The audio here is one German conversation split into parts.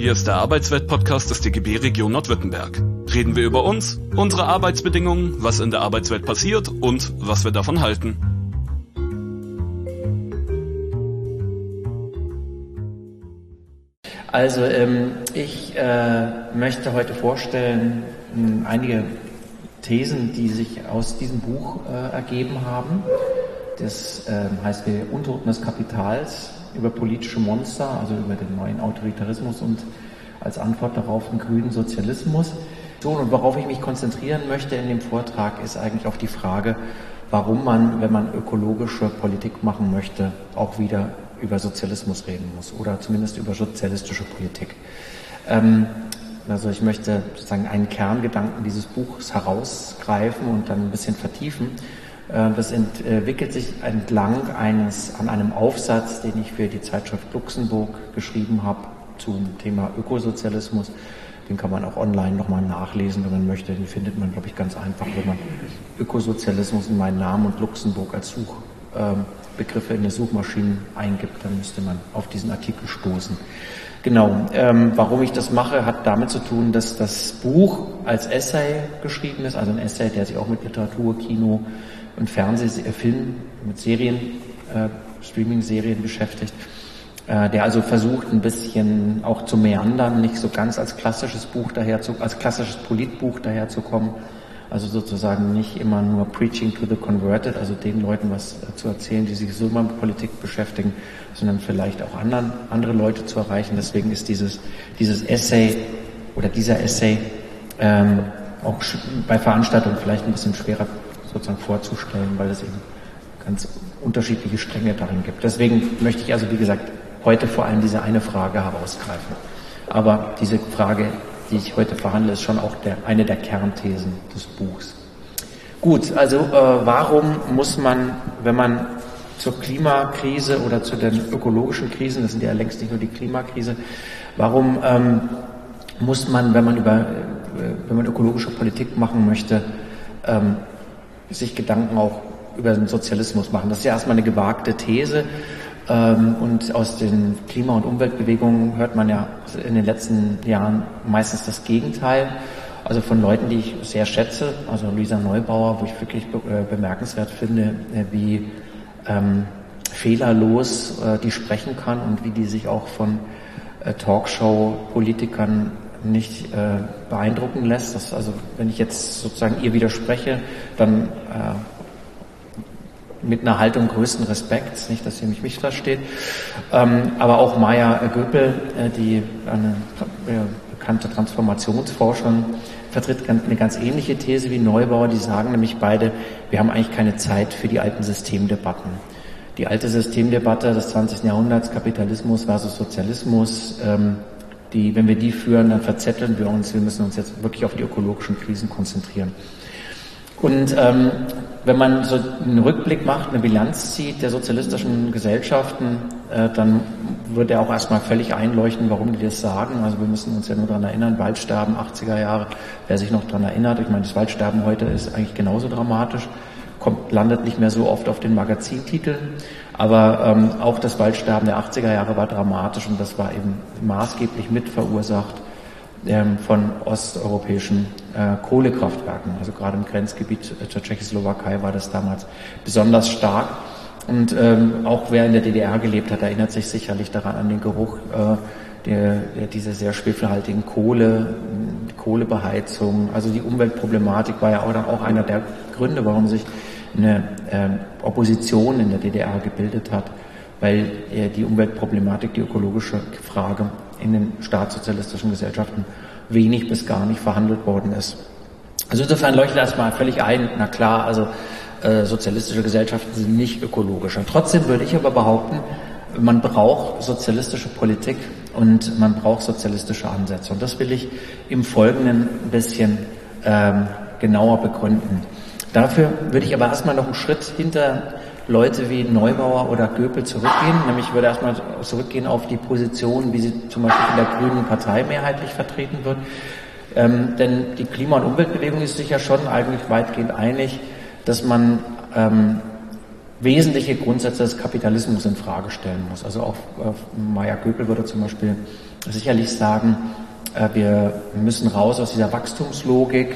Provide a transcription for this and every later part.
Hier ist der Arbeitswelt-Podcast des DGB Region Nordwürttemberg. Reden wir über uns, unsere Arbeitsbedingungen, was in der Arbeitswelt passiert und was wir davon halten. Also ich möchte heute vorstellen einige Thesen, die sich aus diesem Buch ergeben haben. Das heißt der Untoten des Kapitals über politische Monster, also über den neuen Autoritarismus und als Antwort darauf den grünen Sozialismus. So, und worauf ich mich konzentrieren möchte in dem Vortrag ist eigentlich auch die Frage, warum man, wenn man ökologische Politik machen möchte, auch wieder über Sozialismus reden muss oder zumindest über sozialistische Politik. Also ich möchte sozusagen einen Kerngedanken dieses Buchs herausgreifen und dann ein bisschen vertiefen. Das entwickelt sich entlang an einem Aufsatz, den ich für die Zeitschrift Luxemburg geschrieben habe zum Thema Ökosozialismus. Den kann man auch online nochmal nachlesen, wenn man möchte. Den findet man, glaube ich, ganz einfach, wenn man Ökosozialismus in meinen Namen und Luxemburg als Suchbegriffe in der Suchmaschine eingibt, dann müsste man auf diesen Artikel stoßen. Genau, warum ich das mache, hat damit zu tun, dass das Buch als Essay geschrieben ist, also ein Essay, der sich auch mit Literatur, Kino und Film, mit Serien, Streaming-Serien beschäftigt, der also versucht, ein bisschen auch zu meandern, nicht so ganz als klassisches Politbuch daherzukommen, also sozusagen nicht immer nur Preaching to the Converted, also den Leuten was zu erzählen, die sich so immer mit Politik beschäftigen, sondern vielleicht auch andere Leute zu erreichen. Deswegen ist dieses Essay oder dieser Essay auch bei Veranstaltungen vielleicht ein bisschen schwerer sozusagen vorzustellen, weil es eben ganz unterschiedliche Stränge darin gibt. Deswegen möchte ich also, wie gesagt, heute vor allem diese eine Frage herausgreifen. Aber diese Frage, die ich heute verhandle, ist schon auch eine der Kernthesen des Buchs. Gut, also warum muss man, wenn man zur Klimakrise oder zu den ökologischen Krisen, das sind ja längst nicht nur die Klimakrise, warum muss man, wenn man ökologische Politik machen möchte, sich Gedanken auch über den Sozialismus machen? Das ist ja erstmal eine gewagte These. Und aus den Klima- und Umweltbewegungen hört man ja in den letzten Jahren meistens das Gegenteil. Also von Leuten, die ich sehr schätze, also Luisa Neubauer, wo ich wirklich bemerkenswert finde, wie fehlerlos die sprechen kann und wie die sich auch von Talkshow-Politikern nicht beeindrucken lässt. Also wenn ich jetzt sozusagen ihr widerspreche, dann mit einer Haltung größten Respekts, nicht, dass ihr mich missversteht. Aber auch Maya Göpel, die eine bekannte Transformationsforscherin, vertritt eine ganz ähnliche These wie Neubauer. Die sagen nämlich beide, wir haben eigentlich keine Zeit für die alten Systemdebatten. Die alte Systemdebatte des 20. Jahrhunderts, Kapitalismus versus Sozialismus, wenn wir die führen, dann verzetteln wir uns. Wir müssen uns jetzt wirklich auf die ökologischen Krisen konzentrieren. Und wenn man so einen Rückblick macht, eine Bilanz zieht der sozialistischen Gesellschaften, dann wird er auch erstmal völlig einleuchten, warum die das sagen. Also wir müssen uns ja nur daran erinnern, Waldsterben 80er Jahre, wer sich noch daran erinnert, ich meine, das Waldsterben heute ist eigentlich genauso dramatisch, landet nicht mehr so oft auf den Magazintiteln, aber auch das Waldsterben der 80er Jahre war dramatisch und das war eben maßgeblich mit verursacht von osteuropäischen Kohlekraftwerken. Also gerade im Grenzgebiet zur Tschechoslowakei war das damals besonders stark. Und auch wer in der DDR gelebt hat, erinnert sich sicherlich daran an den Geruch dieser sehr schwefelhaltigen Kohlebeheizung. Also die Umweltproblematik war ja auch einer der Gründe, warum sich eine Opposition in der DDR gebildet hat, weil die Umweltproblematik, die ökologische Frage in den staatssozialistischen Gesellschaften wenig bis gar nicht verhandelt worden ist. Also insofern leuchtet erstmal völlig ein, na klar, also sozialistische Gesellschaften sind nicht ökologisch. Und trotzdem würde ich aber behaupten, man braucht sozialistische Politik und man braucht sozialistische Ansätze. Und das will ich im Folgenden ein bisschen genauer begründen. Dafür würde ich aber erstmal noch einen Schritt hinter Leute wie Neubauer oder Göpel zurückgehen. Nämlich würde erstmal zurückgehen auf die Position, wie sie zum Beispiel in der Grünen Partei mehrheitlich vertreten wird. Denn die Klima- und Umweltbewegung ist sich ja schon eigentlich weitgehend einig, dass man wesentliche Grundsätze des Kapitalismus in Frage stellen muss. Also auch Maya Göpel würde zum Beispiel sicherlich sagen, wir müssen raus aus dieser Wachstumslogik,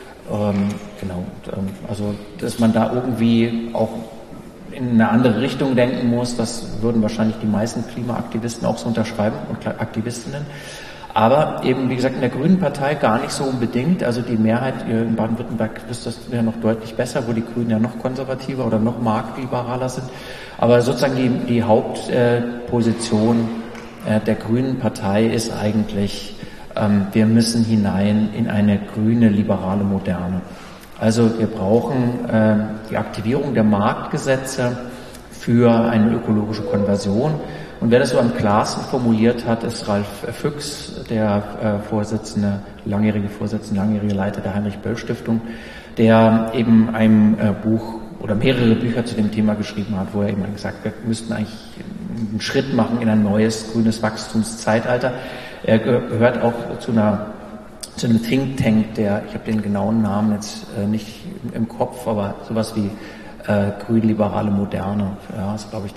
also dass man da irgendwie auch in eine andere Richtung denken muss, das würden wahrscheinlich die meisten Klimaaktivisten auch so unterschreiben und Aktivistinnen. Aber eben, wie gesagt, in der Grünen Partei gar nicht so unbedingt. Also die Mehrheit in Baden-Württemberg wisst das ja noch deutlich besser, wo die Grünen ja noch konservativer oder noch marktliberaler sind. Aber sozusagen die Hauptposition der Grünen Partei ist eigentlich, wir müssen hinein in eine grüne, liberale Moderne. Also wir brauchen die Aktivierung der Marktgesetze für eine ökologische Konversion. Und wer das so am klarsten formuliert hat, ist Ralf Füchs, der langjährige Leiter der Heinrich-Böll-Stiftung, der eben ein Buch oder mehrere Bücher zu dem Thema geschrieben hat, wo er eben gesagt hat, wir müssten eigentlich einen Schritt machen in ein neues grünes Wachstumszeitalter. Er gehört auch zu einem Think Tank, ich habe den genauen Namen jetzt nicht im Kopf, aber sowas wie grün-liberale Moderne, ja, ist glaube ich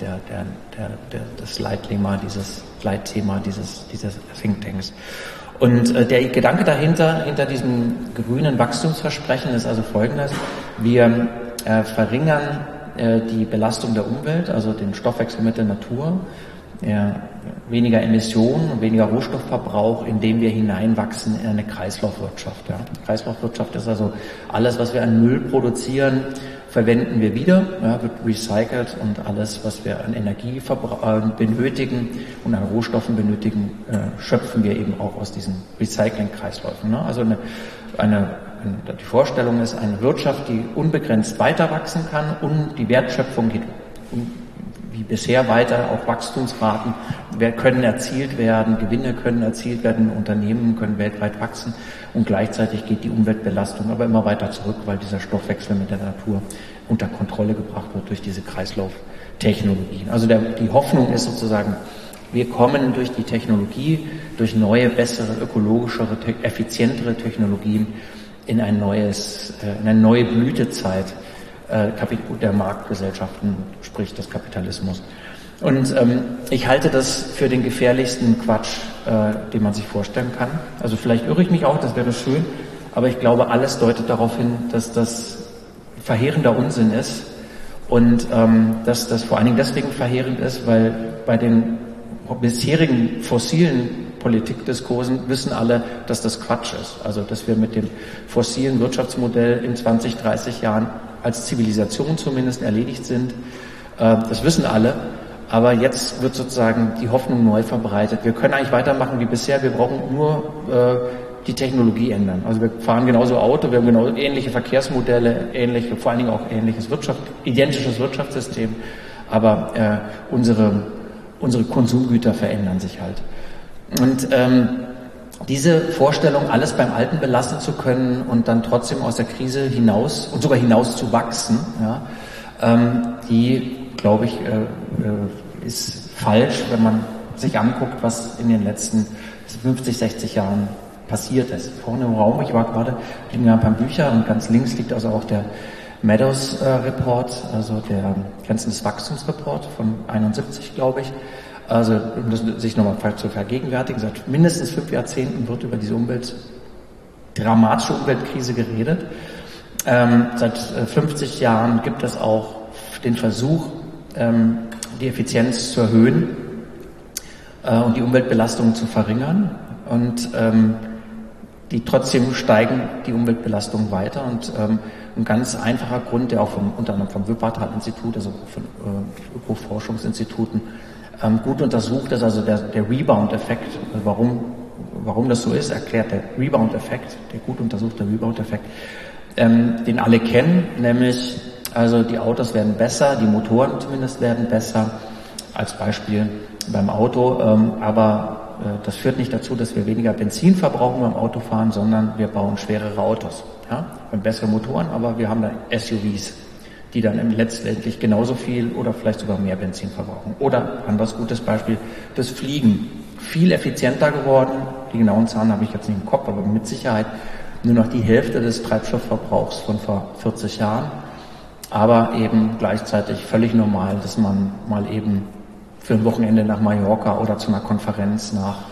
das Leitthema dieses Think Tanks. Und der Gedanke dahinter, hinter diesem grünen Wachstumsversprechen ist also folgendes: Wir verringern die Belastung der Umwelt, also den Stoffwechsel mit der Natur, weniger Emissionen und weniger Rohstoffverbrauch, indem wir hineinwachsen in eine Kreislaufwirtschaft. Ja. Kreislaufwirtschaft ist also alles, was wir an Müll produzieren, verwenden wir wieder, wird recycelt, und alles, was wir an Energie benötigen und an Rohstoffen benötigen, schöpfen wir eben auch aus diesen Recycling-Kreisläufen. Ne? Also die Vorstellung ist eine Wirtschaft, die unbegrenzt weiter wachsen kann, und die Wertschöpfung geht wie bisher weiter, auch Wachstumsraten können erzielt werden, Gewinne können erzielt werden, Unternehmen können weltweit wachsen, und gleichzeitig geht die Umweltbelastung aber immer weiter zurück, weil dieser Stoffwechsel mit der Natur unter Kontrolle gebracht wird durch diese Kreislauftechnologien. Also die Hoffnung ist sozusagen, wir kommen durch die Technologie, durch neue, bessere, ökologischere, effizientere Technologien in eine neue Blütezeit der Marktgesellschaften, sprich des Kapitalismus. Und ich halte das für den gefährlichsten Quatsch, den man sich vorstellen kann. Also vielleicht irre ich mich auch, das wäre schön, aber ich glaube, alles deutet darauf hin, dass das verheerender Unsinn ist, und dass das vor allen Dingen deswegen verheerend ist, weil bei den bisherigen fossilen Politikdiskursen wissen alle, dass das Quatsch ist. Also dass wir mit dem fossilen Wirtschaftsmodell in 20, 30 Jahren als Zivilisation zumindest erledigt sind. Das wissen alle. Aber jetzt wird sozusagen die Hoffnung neu verbreitet. Wir können eigentlich weitermachen wie bisher. Wir brauchen nur die Technologie ändern. Also wir fahren genauso Auto, wir haben genau ähnliche Verkehrsmodelle, vor allen Dingen auch identisches Wirtschaftssystem. Aber unsere Konsumgüter verändern sich halt. Und diese Vorstellung, alles beim Alten belassen zu können und dann trotzdem aus der Krise hinaus und sogar hinaus zu wachsen, die, glaube ich, ist falsch, wenn man sich anguckt, was in den letzten 50, 60 Jahren passiert ist. Vorne im Raum, ich war gerade, liegen ja ein paar Bücher, und ganz links liegt also auch der Meadows Report, also der Grenzen des Wachstums Report von 71, glaube ich. Also, um das sich nochmal zu vergegenwärtigen, seit mindestens 5 Jahrzehnten wird über diese dramatische Umweltkrise geredet. Seit 50 Jahren gibt es auch den Versuch, die Effizienz zu erhöhen und die Umweltbelastungen zu verringern. Und trotzdem steigen die Umweltbelastungen weiter. Und ein ganz einfacher Grund, der auch unter anderem vom Wuppertal-Institut, also von Ökoforschungsinstituten, gut untersucht ist, also der Rebound-Effekt. Warum das so ist, erklärt der Rebound-Effekt, der gut untersuchte Rebound-Effekt, den alle kennen, nämlich also die Autos werden besser, die Motoren zumindest werden besser, als Beispiel beim Auto, aber das führt nicht dazu, dass wir weniger Benzin verbrauchen beim Autofahren, sondern wir bauen schwerere Autos. Ja? Wir haben bessere Motoren, aber wir haben da SUVs, die dann letztendlich genauso viel oder vielleicht sogar mehr Benzin verbrauchen. Oder, anderes gutes Beispiel, das Fliegen. Viel effizienter geworden, die genauen Zahlen habe ich jetzt nicht im Kopf, aber mit Sicherheit nur noch die Hälfte des Treibstoffverbrauchs von vor 40 Jahren. Aber eben gleichzeitig völlig normal, dass man mal eben für ein Wochenende nach Mallorca oder zu einer Konferenz nach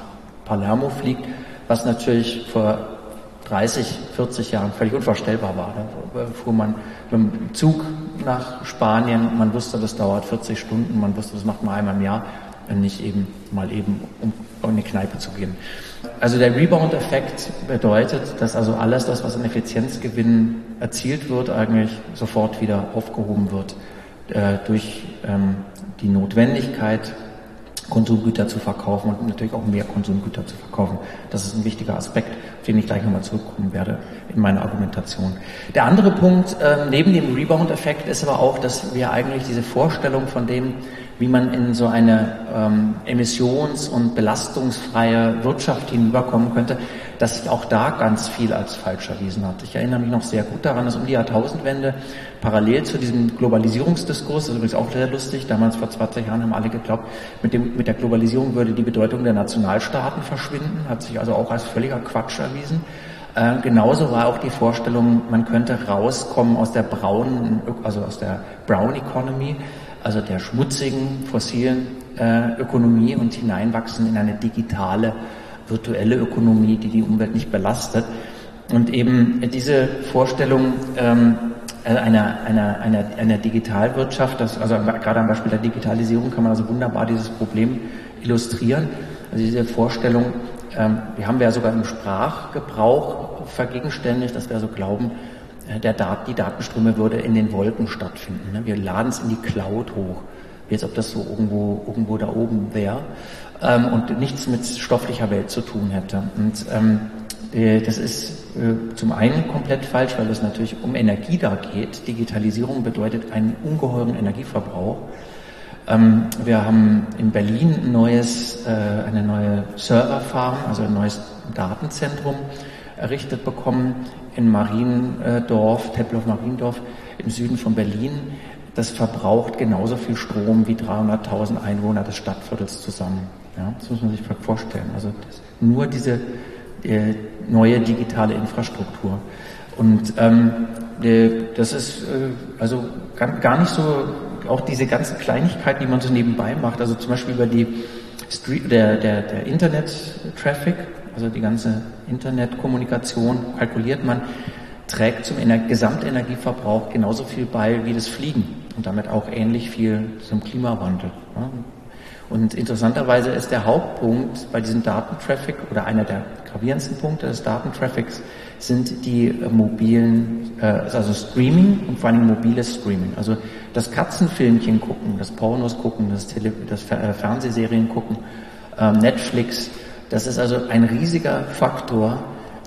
Palermo fliegt, was natürlich vor 30, 40 Jahren völlig unvorstellbar war. Da fuhr man mit dem Zug nach Spanien, man wusste, das dauert 40 Stunden, man wusste, das macht man einmal im Jahr und nicht eben mal eben, um in eine Kneipe zu gehen. Also der Rebound-Effekt bedeutet, dass also alles das, was an Effizienzgewinn erzielt wird, eigentlich sofort wieder aufgehoben wird durch die Notwendigkeit, Konsumgüter zu verkaufen und natürlich auch mehr Konsumgüter zu verkaufen. Das ist ein wichtiger Aspekt, auf den ich gleich nochmal zurückkommen werde in meiner Argumentation. Der andere Punkt neben dem Rebound-Effekt ist aber auch, dass wir eigentlich diese Vorstellung von dem, wie man in so eine emissions- und belastungsfreie Wirtschaft hinüberkommen könnte, dass sich auch da ganz viel als falsch erwiesen hat. Ich erinnere mich noch sehr gut daran, dass um die Jahrtausendwende parallel zu diesem Globalisierungsdiskurs, das ist übrigens auch sehr lustig, damals vor 20 Jahren haben alle geglaubt, mit der Globalisierung würde die Bedeutung der Nationalstaaten verschwinden, hat sich also auch als völliger Quatsch erwiesen. Genauso war auch die Vorstellung, man könnte rauskommen aus der Brown Economy, also der schmutzigen, fossilen Ökonomie und hineinwachsen in eine digitale, virtuelle Ökonomie, die die Umwelt nicht belastet. Und eben diese Vorstellung einer Digitalwirtschaft, also gerade am Beispiel der Digitalisierung kann man also wunderbar dieses Problem illustrieren. Also diese Vorstellung, die haben wir ja sogar im Sprachgebrauch vergegenständigt, dass wir also glauben, die Datenströme würde in den Wolken stattfinden. Wir laden es in die Cloud hoch, wie als ob das so irgendwo da oben wäre und nichts mit stofflicher Welt zu tun hätte. Und das ist zum einen komplett falsch, weil es natürlich um Energie da geht. Digitalisierung bedeutet einen ungeheuren Energieverbrauch. Wir haben in Berlin eine neue Serverfarm, also ein neues Datenzentrum errichtet bekommen in Mariendorf, Tempelhof Mariendorf im Süden von Berlin. Das verbraucht genauso viel Strom wie 300.000 Einwohner des Stadtviertels zusammen. Ja, das muss man sich vorstellen. Also nur diese neue digitale Infrastruktur. Und das ist also gar nicht so, auch diese ganzen Kleinigkeiten, die man so nebenbei macht, also zum Beispiel über der Internet-Traffic, also die ganze Internetkommunikation kalkuliert man, trägt zum Gesamtenergieverbrauch genauso viel bei wie das Fliegen und damit auch ähnlich viel zum Klimawandel. Ja. Und interessanterweise ist der Hauptpunkt bei diesem Datentraffic oder einer der gravierendsten Punkte des Datentraffics sind die mobilen, also Streaming und vor allem mobiles Streaming. Also das Katzenfilmchen gucken, das Pornos gucken, das Fernsehserien gucken, Netflix, das ist also ein riesiger Faktor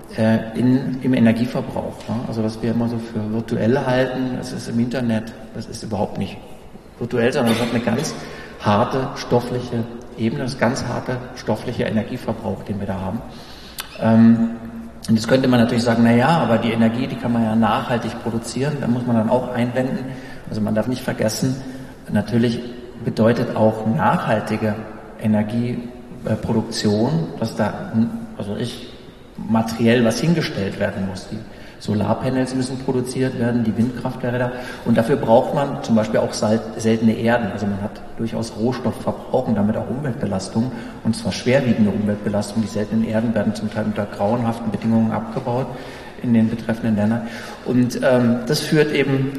im Energieverbrauch. Ne? Also was wir immer so für virtuell halten, das ist im Internet, das ist überhaupt nicht virtuell, sondern das hat eine ganz harte stoffliche Ebene, das ganz harte stoffliche Energieverbrauch, den wir da haben. Und jetzt könnte man natürlich sagen, naja, aber die Energie, die kann man ja nachhaltig produzieren, da muss man dann auch einwenden. Also man darf nicht vergessen, natürlich bedeutet auch nachhaltige Energieproduktion, dass da, materiell was hingestellt werden muss. Die Solarpanels müssen produziert werden, die Windkrafträder. Und dafür braucht man zum Beispiel auch seltene Erden. Also man hat durchaus Rohstoffverbrauch und damit auch Umweltbelastung. Und zwar schwerwiegende Umweltbelastung. Die seltenen Erden werden zum Teil unter grauenhaften Bedingungen abgebaut in den betreffenden Ländern. Und das führt eben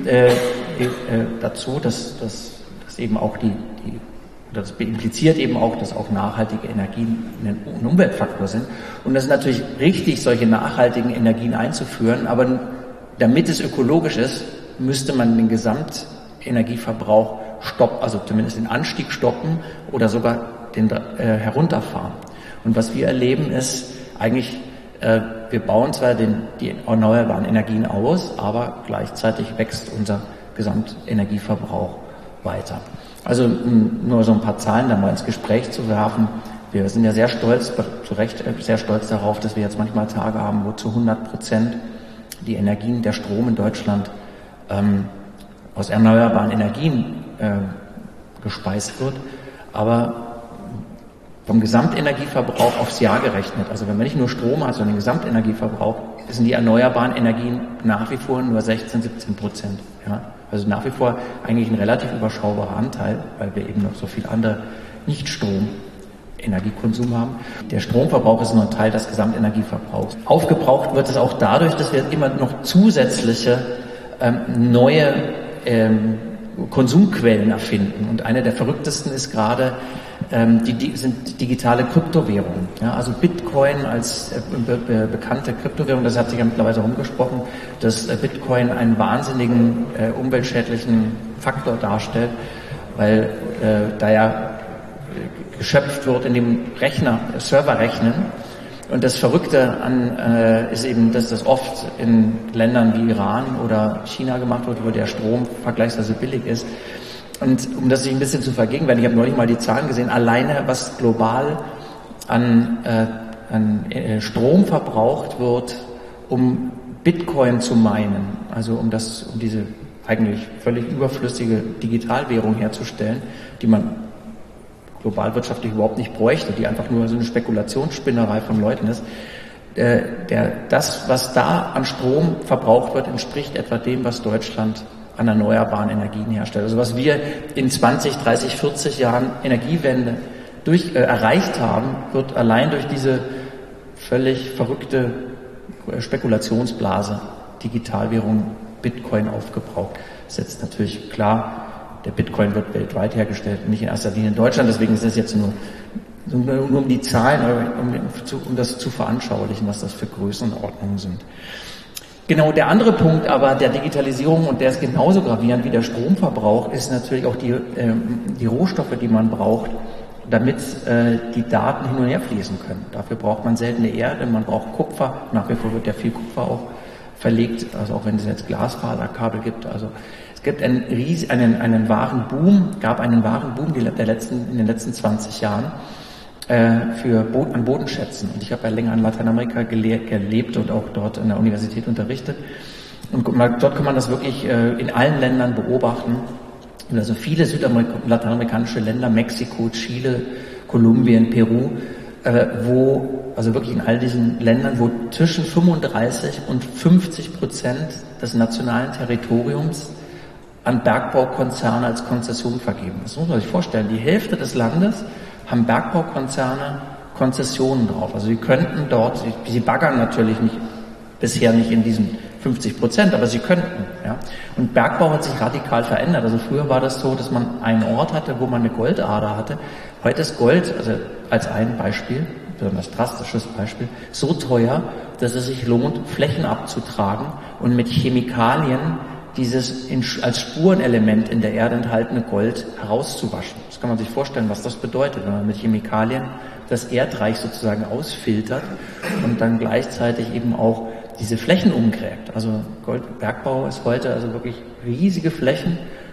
dazu, dass eben auch das impliziert eben auch, dass auch nachhaltige Energien ein Umweltfaktor sind. Und das ist natürlich richtig, solche nachhaltigen Energien einzuführen, aber damit es ökologisch ist, müsste man den Gesamtenergieverbrauch stoppen, also zumindest den Anstieg stoppen oder sogar den herunterfahren. Und was wir erleben ist eigentlich, wir bauen zwar die erneuerbaren Energien aus, aber gleichzeitig wächst unser Gesamtenergieverbrauch weiter. Also nur so ein paar Zahlen da mal ins Gespräch zu werfen. Wir sind ja sehr stolz, zu Recht sehr stolz darauf, dass wir jetzt manchmal Tage haben, wo zu 100% die Energien, der Strom in Deutschland aus erneuerbaren Energien gespeist wird. Aber vom Gesamtenergieverbrauch aufs Jahr gerechnet, also wenn man nicht nur Strom hat, sondern den Gesamtenergieverbrauch, sind die erneuerbaren Energien nach wie vor nur 16-17%. Ja? Also nach wie vor eigentlich ein relativ überschaubarer Anteil, weil wir eben noch so viel andere Nicht-Strom Energiekonsum haben. Der Stromverbrauch ist nur ein Teil des Gesamtenergieverbrauchs. Aufgebraucht wird es auch dadurch, dass wir immer noch zusätzliche neue Konsumquellen erfinden. Und eine der verrücktesten ist gerade sind digitale Kryptowährungen. Ja, also Bitcoin als bekannte Kryptowährung, das hat sich ja mittlerweile rumgesprochen, dass Bitcoin einen wahnsinnigen umweltschädlichen Faktor darstellt, weil da ja geschöpft wird in dem Serverrechnen. Und das Verrückte ist eben, dass das oft in Ländern wie Iran oder China gemacht wird, wo der Strom vergleichsweise billig ist. Und um das sich ein bisschen zu vergegenwärtigen, ich habe neulich mal die Zahlen gesehen, alleine was global an Strom verbraucht wird, um Bitcoin zu minen, also um diese eigentlich völlig überflüssige Digitalwährung herzustellen, die man global wirtschaftlich überhaupt nicht bräuchte, die einfach nur so eine Spekulationsspinnerei von Leuten ist. Das, was da an Strom verbraucht wird, entspricht etwa dem, was Deutschland an erneuerbaren Energien herstellt. Also was wir in 20, 30, 40 Jahren Energiewende erreicht haben, wird allein durch diese völlig verrückte Spekulationsblase, Digitalwährung, Bitcoin aufgebraucht. Das ist jetzt natürlich klar, der Bitcoin wird weltweit hergestellt, nicht in erster Linie in Deutschland, deswegen ist es jetzt nur um die Zahlen, um das zu veranschaulichen, was das für Größenordnungen sind. Genau, der andere Punkt aber der Digitalisierung, und der ist genauso gravierend wie der Stromverbrauch, ist natürlich auch die Rohstoffe, die man braucht, damit die Daten hin und her fließen können. Dafür braucht man seltene Erde, man braucht Kupfer, nach wie vor wird ja viel Kupfer auch verlegt, also auch wenn es jetzt Glasfaserkabel gibt. Also es gibt einen wahren Boom in den letzten 20 Jahren an Bodenschätzen. Und ich habe ja länger in Lateinamerika gelebt und auch dort in der Universität unterrichtet. Und dort kann man das wirklich in allen Ländern beobachten. Also viele lateinamerikanische Länder, Mexiko, Chile, Kolumbien, Peru, also wirklich in all diesen Ländern, wo zwischen 35% und 50% des nationalen Territoriums an Bergbaukonzerne als Konzession vergeben. Das muss man sich vorstellen. Die Hälfte des Landes haben Bergbaukonzerne Konzessionen drauf. Also sie könnten dort, sie baggern natürlich bisher nicht in diesen 50%, aber sie könnten. Ja. Und Bergbau hat sich radikal verändert. Also früher war das so, dass man einen Ort hatte, wo man eine Goldader hatte. Heute ist Gold, also als ein Beispiel, besonders drastisches Beispiel, so teuer, dass es sich lohnt, Flächen abzutragen und mit Chemikalien dieses als Spurenelement in der Erde enthaltene Gold herauszuwaschen. Das kann man sich vorstellen, was das bedeutet, wenn man mit Chemikalien das Erdreich sozusagen ausfiltert und dann gleichzeitig eben auch diese Flächen umgräbt. Also Bergbau ist heute also wirklich riesige Flächen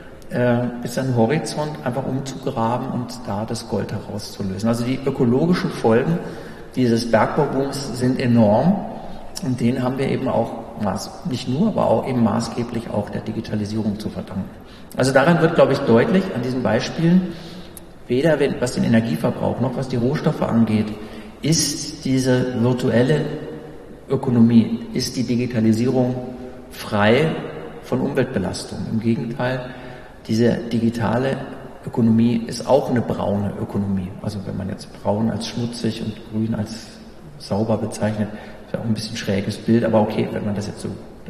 bis an den Horizont einfach umzugraben und da das Gold herauszulösen. Also die ökologischen Folgen dieses Bergbaubooms sind enorm und denen haben wir eben auch nicht nur, aber auch eben maßgeblich auch der Digitalisierung zu verdanken. Also daran wird, glaube ich, deutlich an diesen Beispielen, weder was den Energieverbrauch noch was die Rohstoffe angeht, ist diese virtuelle Ökonomie, ist die Digitalisierung frei von Umweltbelastung. Im Gegenteil, diese digitale Ökonomie ist auch eine braune Ökonomie. Also wenn man jetzt braun als schmutzig und grün als sauber bezeichnet, ist ja auch ein bisschen schräges Bild, aber okay, wenn man das jetzt so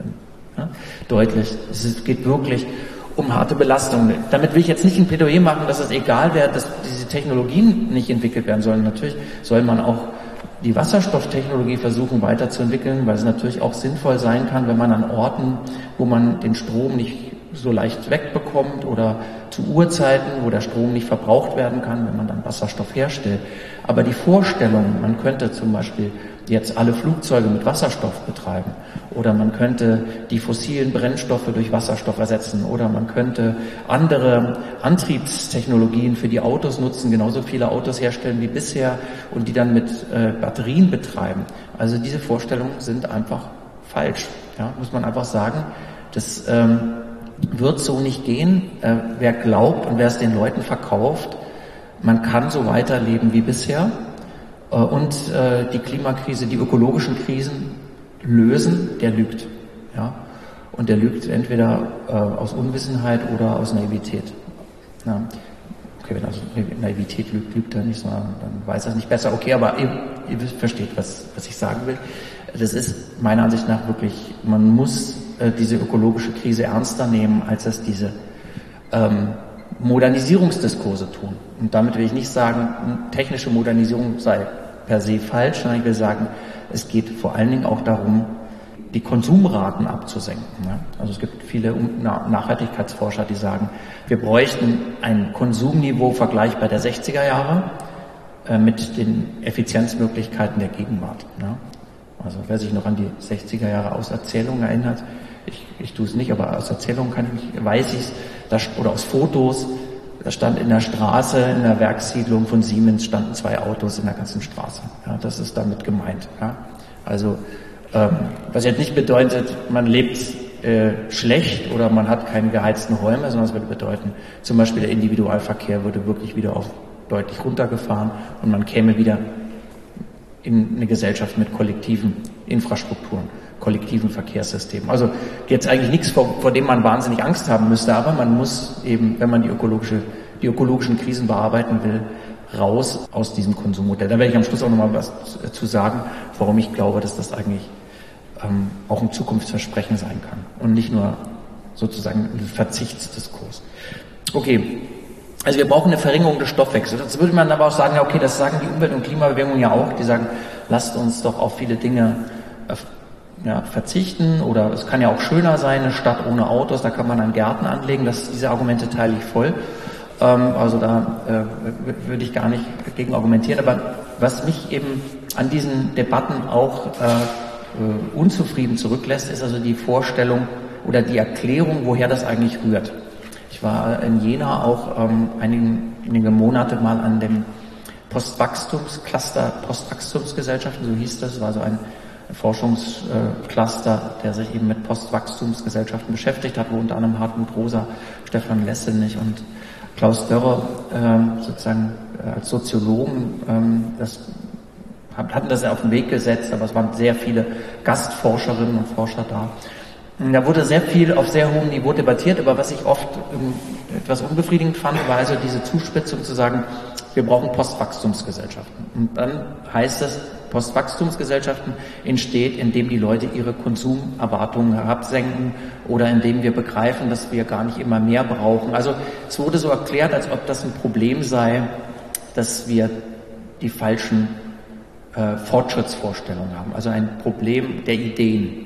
deutlich, es geht wirklich um harte Belastung. Damit will ich jetzt nicht ein Plädoyer machen, dass es egal wäre, dass diese Technologien nicht entwickelt werden sollen. Natürlich soll man auch die Wasserstofftechnologie versuchen weiterzuentwickeln, weil es natürlich auch sinnvoll sein kann, wenn man an Orten, wo man den Strom nicht so leicht wegbekommt oder zu Uhrzeiten, wo der Strom nicht verbraucht werden kann, wenn man dann Wasserstoff herstellt. Aber die Vorstellung, man könnte zum Beispiel jetzt alle Flugzeuge mit Wasserstoff betreiben oder man könnte die fossilen Brennstoffe durch Wasserstoff ersetzen oder man könnte andere Antriebstechnologien für die Autos nutzen, genauso viele Autos herstellen wie bisher und die dann mit Batterien betreiben. Also diese Vorstellungen sind einfach falsch, ja, muss man einfach sagen. Das wird so nicht gehen. Wer glaubt und wer es den Leuten verkauft, man kann so weiterleben wie bisher und die Klimakrise, die ökologischen Krisen lösen, der lügt. Ja? Und der lügt entweder aus Unwissenheit oder aus Naivität. Ja. okay, wenn also Naivität lügt er nicht, sondern dann weiß er es nicht besser. Okay, aber ihr versteht, was ich sagen will. Das ist meiner Ansicht nach wirklich, man muss diese ökologische Krise ernster nehmen, als dass diese Modernisierungsdiskurse tun. Und damit will ich nicht sagen, technische Modernisierung sei per se falsch, sondern ich will sagen, es geht vor allen Dingen auch darum, die Konsumraten abzusenken. Ja? Also es gibt viele Nachhaltigkeitsforscher, die sagen, wir bräuchten ein Konsumniveau vergleichbar der 60er Jahre mit den Effizienzmöglichkeiten der Gegenwart. Ja? Also wer sich noch an die 60er Jahre aus Erzählungen erinnert, ich tue es nicht, aber aus Erzählungen weiß ich es, oder aus Fotos, da stand in der Straße, in der Werkssiedlung von Siemens standen 2 Autos in der ganzen Straße. Ja, das ist damit gemeint. Ja. Also, was jetzt nicht bedeutet, man lebt schlecht oder man hat keine geheizten Räume, sondern es würde bedeuten, zum Beispiel der Individualverkehr würde wirklich wieder deutlich runtergefahren und man käme wieder in eine Gesellschaft mit kollektiven Infrastrukturen, kollektiven Verkehrssystemen. Also jetzt eigentlich nichts, vor dem man wahnsinnig Angst haben müsste, aber man muss eben, wenn man die ökologischen Krisen bearbeiten will, raus aus diesem Konsummodell. Da werde ich am Schluss auch nochmal was zu sagen, warum ich glaube, dass das eigentlich auch ein Zukunftsversprechen sein kann und nicht nur sozusagen ein Verzichtsdiskurs. Okay. Also wir brauchen eine Verringerung des Stoffwechsels. Jetzt würde man aber auch sagen, ja okay, das sagen die Umwelt- und Klimabewegungen ja auch. Die sagen, lasst uns doch auf viele Dinge verzichten oder es kann ja auch schöner sein, eine Stadt ohne Autos, da kann man dann Gärten anlegen. Diese Argumente teile ich voll. Also da würde ich gar nicht gegen argumentieren. Aber was mich eben an diesen Debatten auch unzufrieden zurücklässt, ist also die Vorstellung oder die Erklärung, woher das eigentlich rührt. Ich war in Jena auch einige Monate mal an dem Postwachstumscluster, Postwachstumsgesellschaften, so hieß das, war so ein Forschungscluster, der sich eben mit Postwachstumsgesellschaften beschäftigt hat, wo unter anderem Hartmut Rosa, Stefan Lessenich und Klaus Dörrer sozusagen als Soziologen hatten das ja auf den Weg gesetzt, aber es waren sehr viele Gastforscherinnen und Forscher da. Da wurde sehr viel auf sehr hohem Niveau debattiert, aber was ich oft etwas unbefriedigend fand, war also diese Zuspitzung zu sagen, wir brauchen Postwachstumsgesellschaften. Und dann heißt es, Postwachstumsgesellschaften entsteht, indem die Leute ihre Konsumerwartungen herabsenken oder indem wir begreifen, dass wir gar nicht immer mehr brauchen. Also es wurde so erklärt, als ob das ein Problem sei, dass wir die falschen Fortschrittsvorstellungen haben. Also ein Problem der Ideen.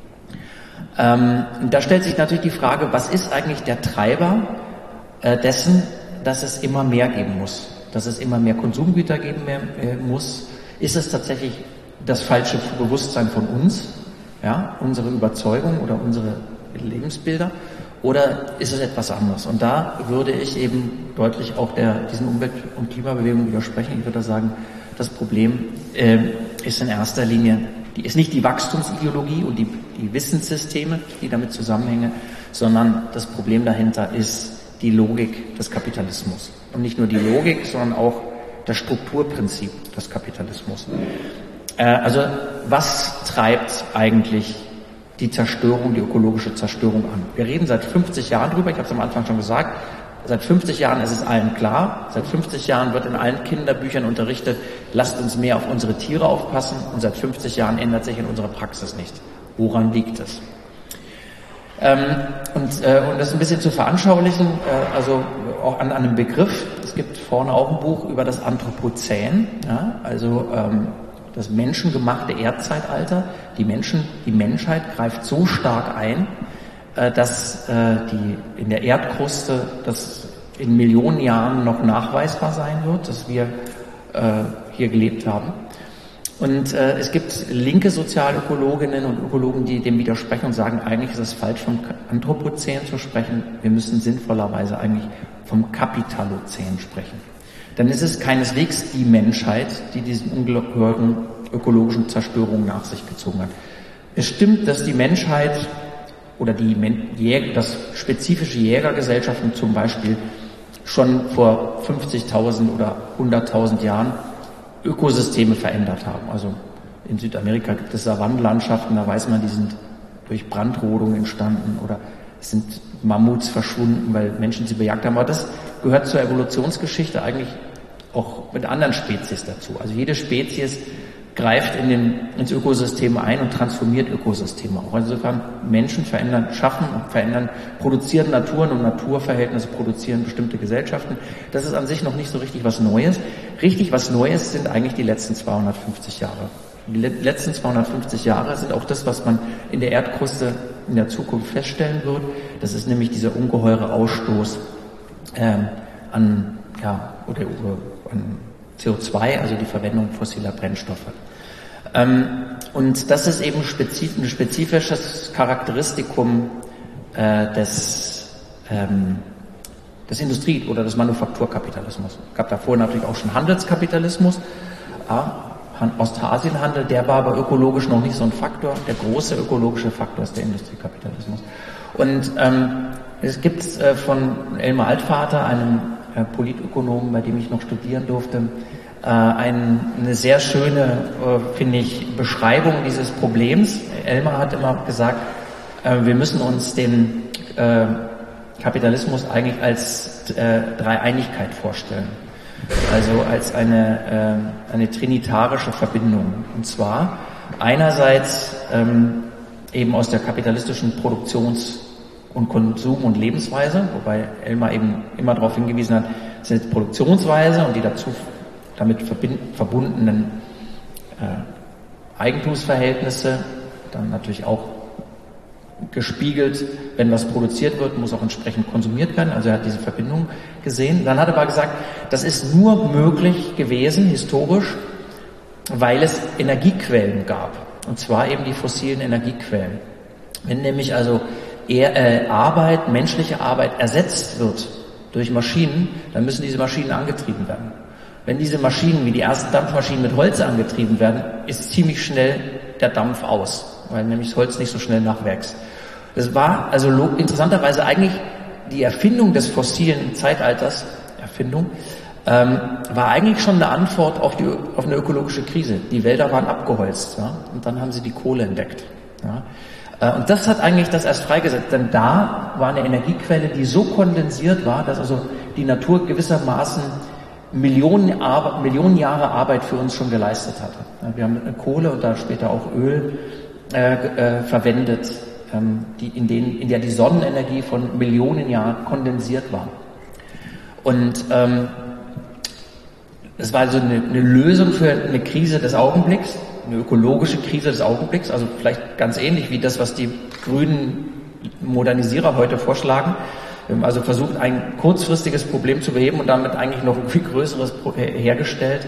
Da stellt sich natürlich die Frage, was ist eigentlich der Treiber dessen, dass es immer mehr geben muss, dass es immer mehr Konsumgüter geben muss? Ist es tatsächlich das falsche Bewusstsein von uns, ja, unsere Überzeugung oder unsere Lebensbilder, oder ist es etwas anderes? Und da würde ich eben deutlich auch diesen Umwelt- und Klimabewegungen widersprechen. Ich würde sagen, das Problem ist in erster Linie, die ist nicht die Wachstumsideologie und die Wissenssysteme, die damit zusammenhängen, sondern das Problem dahinter ist die Logik des Kapitalismus. Und nicht nur die Logik, sondern auch das Strukturprinzip des Kapitalismus. Also was treibt eigentlich die Zerstörung, die ökologische Zerstörung an? Wir reden seit 50 Jahren drüber, ich habe es am Anfang schon gesagt, seit 50 Jahren ist es allen klar, seit 50 Jahren wird in allen Kinderbüchern unterrichtet, lasst uns mehr auf unsere Tiere aufpassen, und seit 50 Jahren ändert sich in unserer Praxis nichts. Woran liegt es? Und das ein bisschen zu veranschaulichen, also auch an einem Begriff, es gibt vorne auch ein Buch über das Anthropozän, ja, also das menschengemachte Erdzeitalter. Die Menschheit greift so stark ein, dass in der Erdkruste das in Millionen Jahren noch nachweisbar sein wird, dass wir hier gelebt haben. Und es gibt linke Sozialökologinnen und Ökologen, die dem widersprechen und sagen, eigentlich ist es falsch, vom Anthropozän zu sprechen. Wir müssen sinnvollerweise eigentlich vom Kapitalozän sprechen. Dann ist es keineswegs die Menschheit, die diesen ungeheuren ökologischen Zerstörungen nach sich gezogen hat. Es stimmt, dass die Menschheit oder dass spezifische Jägergesellschaften zum Beispiel schon vor 50.000 oder 100.000 Jahren Ökosysteme verändert haben. Also in Südamerika gibt es Savannenlandschaften, da weiß man, die sind durch Brandrodung entstanden, oder es sind Mammuts verschwunden, weil Menschen sie bejagt haben. Aber das gehört zur Evolutionsgeschichte eigentlich auch mit anderen Spezies dazu. Also jede Spezies greift ins Ökosystem ein und transformiert Ökosysteme auch. Also insofern Menschen schaffen und verändern, produzieren Naturen und Naturverhältnisse produzieren bestimmte Gesellschaften. Das ist an sich noch nicht so richtig was Neues. Richtig was Neues sind eigentlich die letzten 250 Jahre. Die letzten 250 Jahre sind auch das, was man in der Erdkruste in der Zukunft feststellen wird. Das ist nämlich dieser ungeheure Ausstoß an CO2, also die Verwendung fossiler Brennstoffe. Und das ist eben ein spezifisches Charakteristikum des Industrie- oder des Manufakturkapitalismus. Es gab davor natürlich auch schon Handelskapitalismus, Ostasienhandel, der war aber ökologisch noch nicht so ein Faktor. Der große ökologische Faktor ist der Industriekapitalismus. Und es gibt von Elmar Altvater, einem Politökonomen, bei dem ich noch studieren durfte, eine sehr schöne, finde ich, Beschreibung dieses Problems. Elmar hat immer gesagt, wir müssen uns den Kapitalismus eigentlich als Dreieinigkeit vorstellen. Also als eine trinitarische Verbindung. Und zwar einerseits eben aus der kapitalistischen Produktions- und Konsum- und Lebensweise, wobei Elmar eben immer darauf hingewiesen hat, es ist Produktionsweise und die damit verbundenen Eigentumsverhältnisse, dann natürlich auch gespiegelt, wenn was produziert wird, muss auch entsprechend konsumiert werden. Also er hat diese Verbindung gesehen. Dann hat er aber gesagt, das ist nur möglich gewesen, historisch, weil es Energiequellen gab. Und zwar eben die fossilen Energiequellen. Wenn nämlich also menschliche Arbeit ersetzt wird durch Maschinen, dann müssen diese Maschinen angetrieben werden. Wenn diese Maschinen, wie die ersten Dampfmaschinen mit Holz angetrieben werden, ist ziemlich schnell der Dampf aus, weil nämlich das Holz nicht so schnell nachwächst. Das war also interessanterweise eigentlich die Erfindung des fossilen Zeitalters, war eigentlich schon eine Antwort auf eine ökologische Krise. Die Wälder waren abgeholzt, ja, und dann haben sie die Kohle entdeckt. Ja. Und das hat eigentlich das erst freigesetzt, denn da war eine Energiequelle, die so kondensiert war, dass also die Natur gewissermaßen Millionen Jahre Arbeit für uns schon geleistet hatte. Wir haben Kohle und da später auch Öl verwendet, in der die Sonnenenergie von Millionen Jahren kondensiert war. Und es war also eine Lösung für eine Krise des Augenblicks, eine ökologische Krise des Augenblicks, also vielleicht ganz ähnlich wie das, was die grünen Modernisierer heute vorschlagen. Wir haben also versucht, ein kurzfristiges Problem zu beheben und damit eigentlich noch ein viel größeres hergestellt,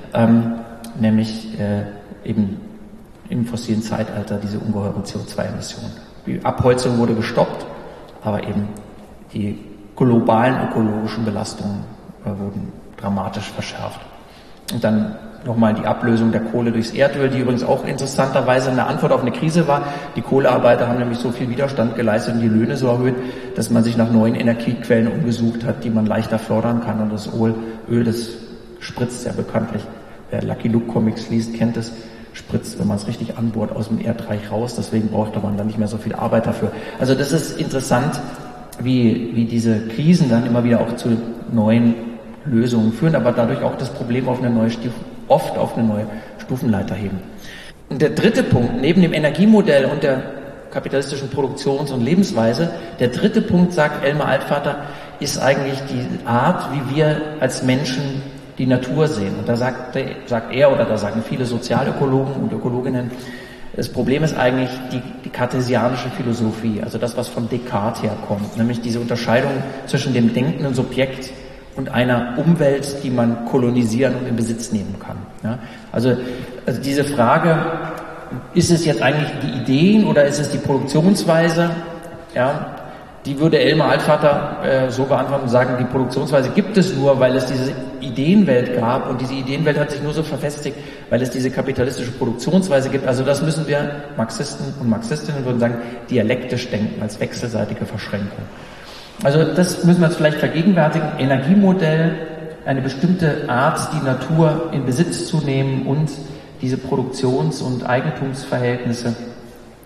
nämlich eben im fossilen Zeitalter diese ungeheuren CO2-Emissionen. Die Abholzung wurde gestoppt, aber eben die globalen ökologischen Belastungen wurden dramatisch verschärft. Und dann nochmal die Ablösung der Kohle durchs Erdöl, die übrigens auch interessanterweise eine Antwort auf eine Krise war. Die Kohlearbeiter haben nämlich so viel Widerstand geleistet und die Löhne so erhöht, dass man sich nach neuen Energiequellen umgesucht hat, die man leichter fördern kann. Und das Öl, das spritzt ja bekanntlich. Wer Lucky Luke Comics liest, kennt es. Spritzt, wenn man es richtig anbohrt, aus dem Erdreich raus. Deswegen brauchte man dann nicht mehr so viel Arbeit dafür. Also das ist interessant, wie diese Krisen dann immer wieder auch zu neuen Lösungen führen, aber dadurch auch das Problem oft auf eine neue Stufenleiter heben. Und der dritte Punkt, neben dem Energiemodell und der kapitalistischen Produktions- und Lebensweise, der dritte Punkt, sagt Elmar Altvater, ist eigentlich die Art, wie wir als Menschen die Natur sehen. Und da sagt er oder da sagen viele Sozialökologen und Ökologinnen, das Problem ist eigentlich die kartesianische Philosophie, also das, was von Descartes herkommt, nämlich diese Unterscheidung zwischen dem denkenden Subjekt und einer Umwelt, die man kolonisieren und in Besitz nehmen kann. Ja? Also diese Frage, ist es jetzt eigentlich die Ideen oder ist es die Produktionsweise? Ja, die würde Elmar Altvater so beantworten und sagen, die Produktionsweise gibt es nur, weil es diese Ideenwelt gab und diese Ideenwelt hat sich nur so verfestigt, weil es diese kapitalistische Produktionsweise gibt. Also das müssen wir, Marxisten und Marxistinnen würden sagen, dialektisch denken, als wechselseitige Verschränkung. Also das müssen wir uns vielleicht vergegenwärtigen. Energiemodell, eine bestimmte Art, die Natur in Besitz zu nehmen und diese Produktions- und Eigentumsverhältnisse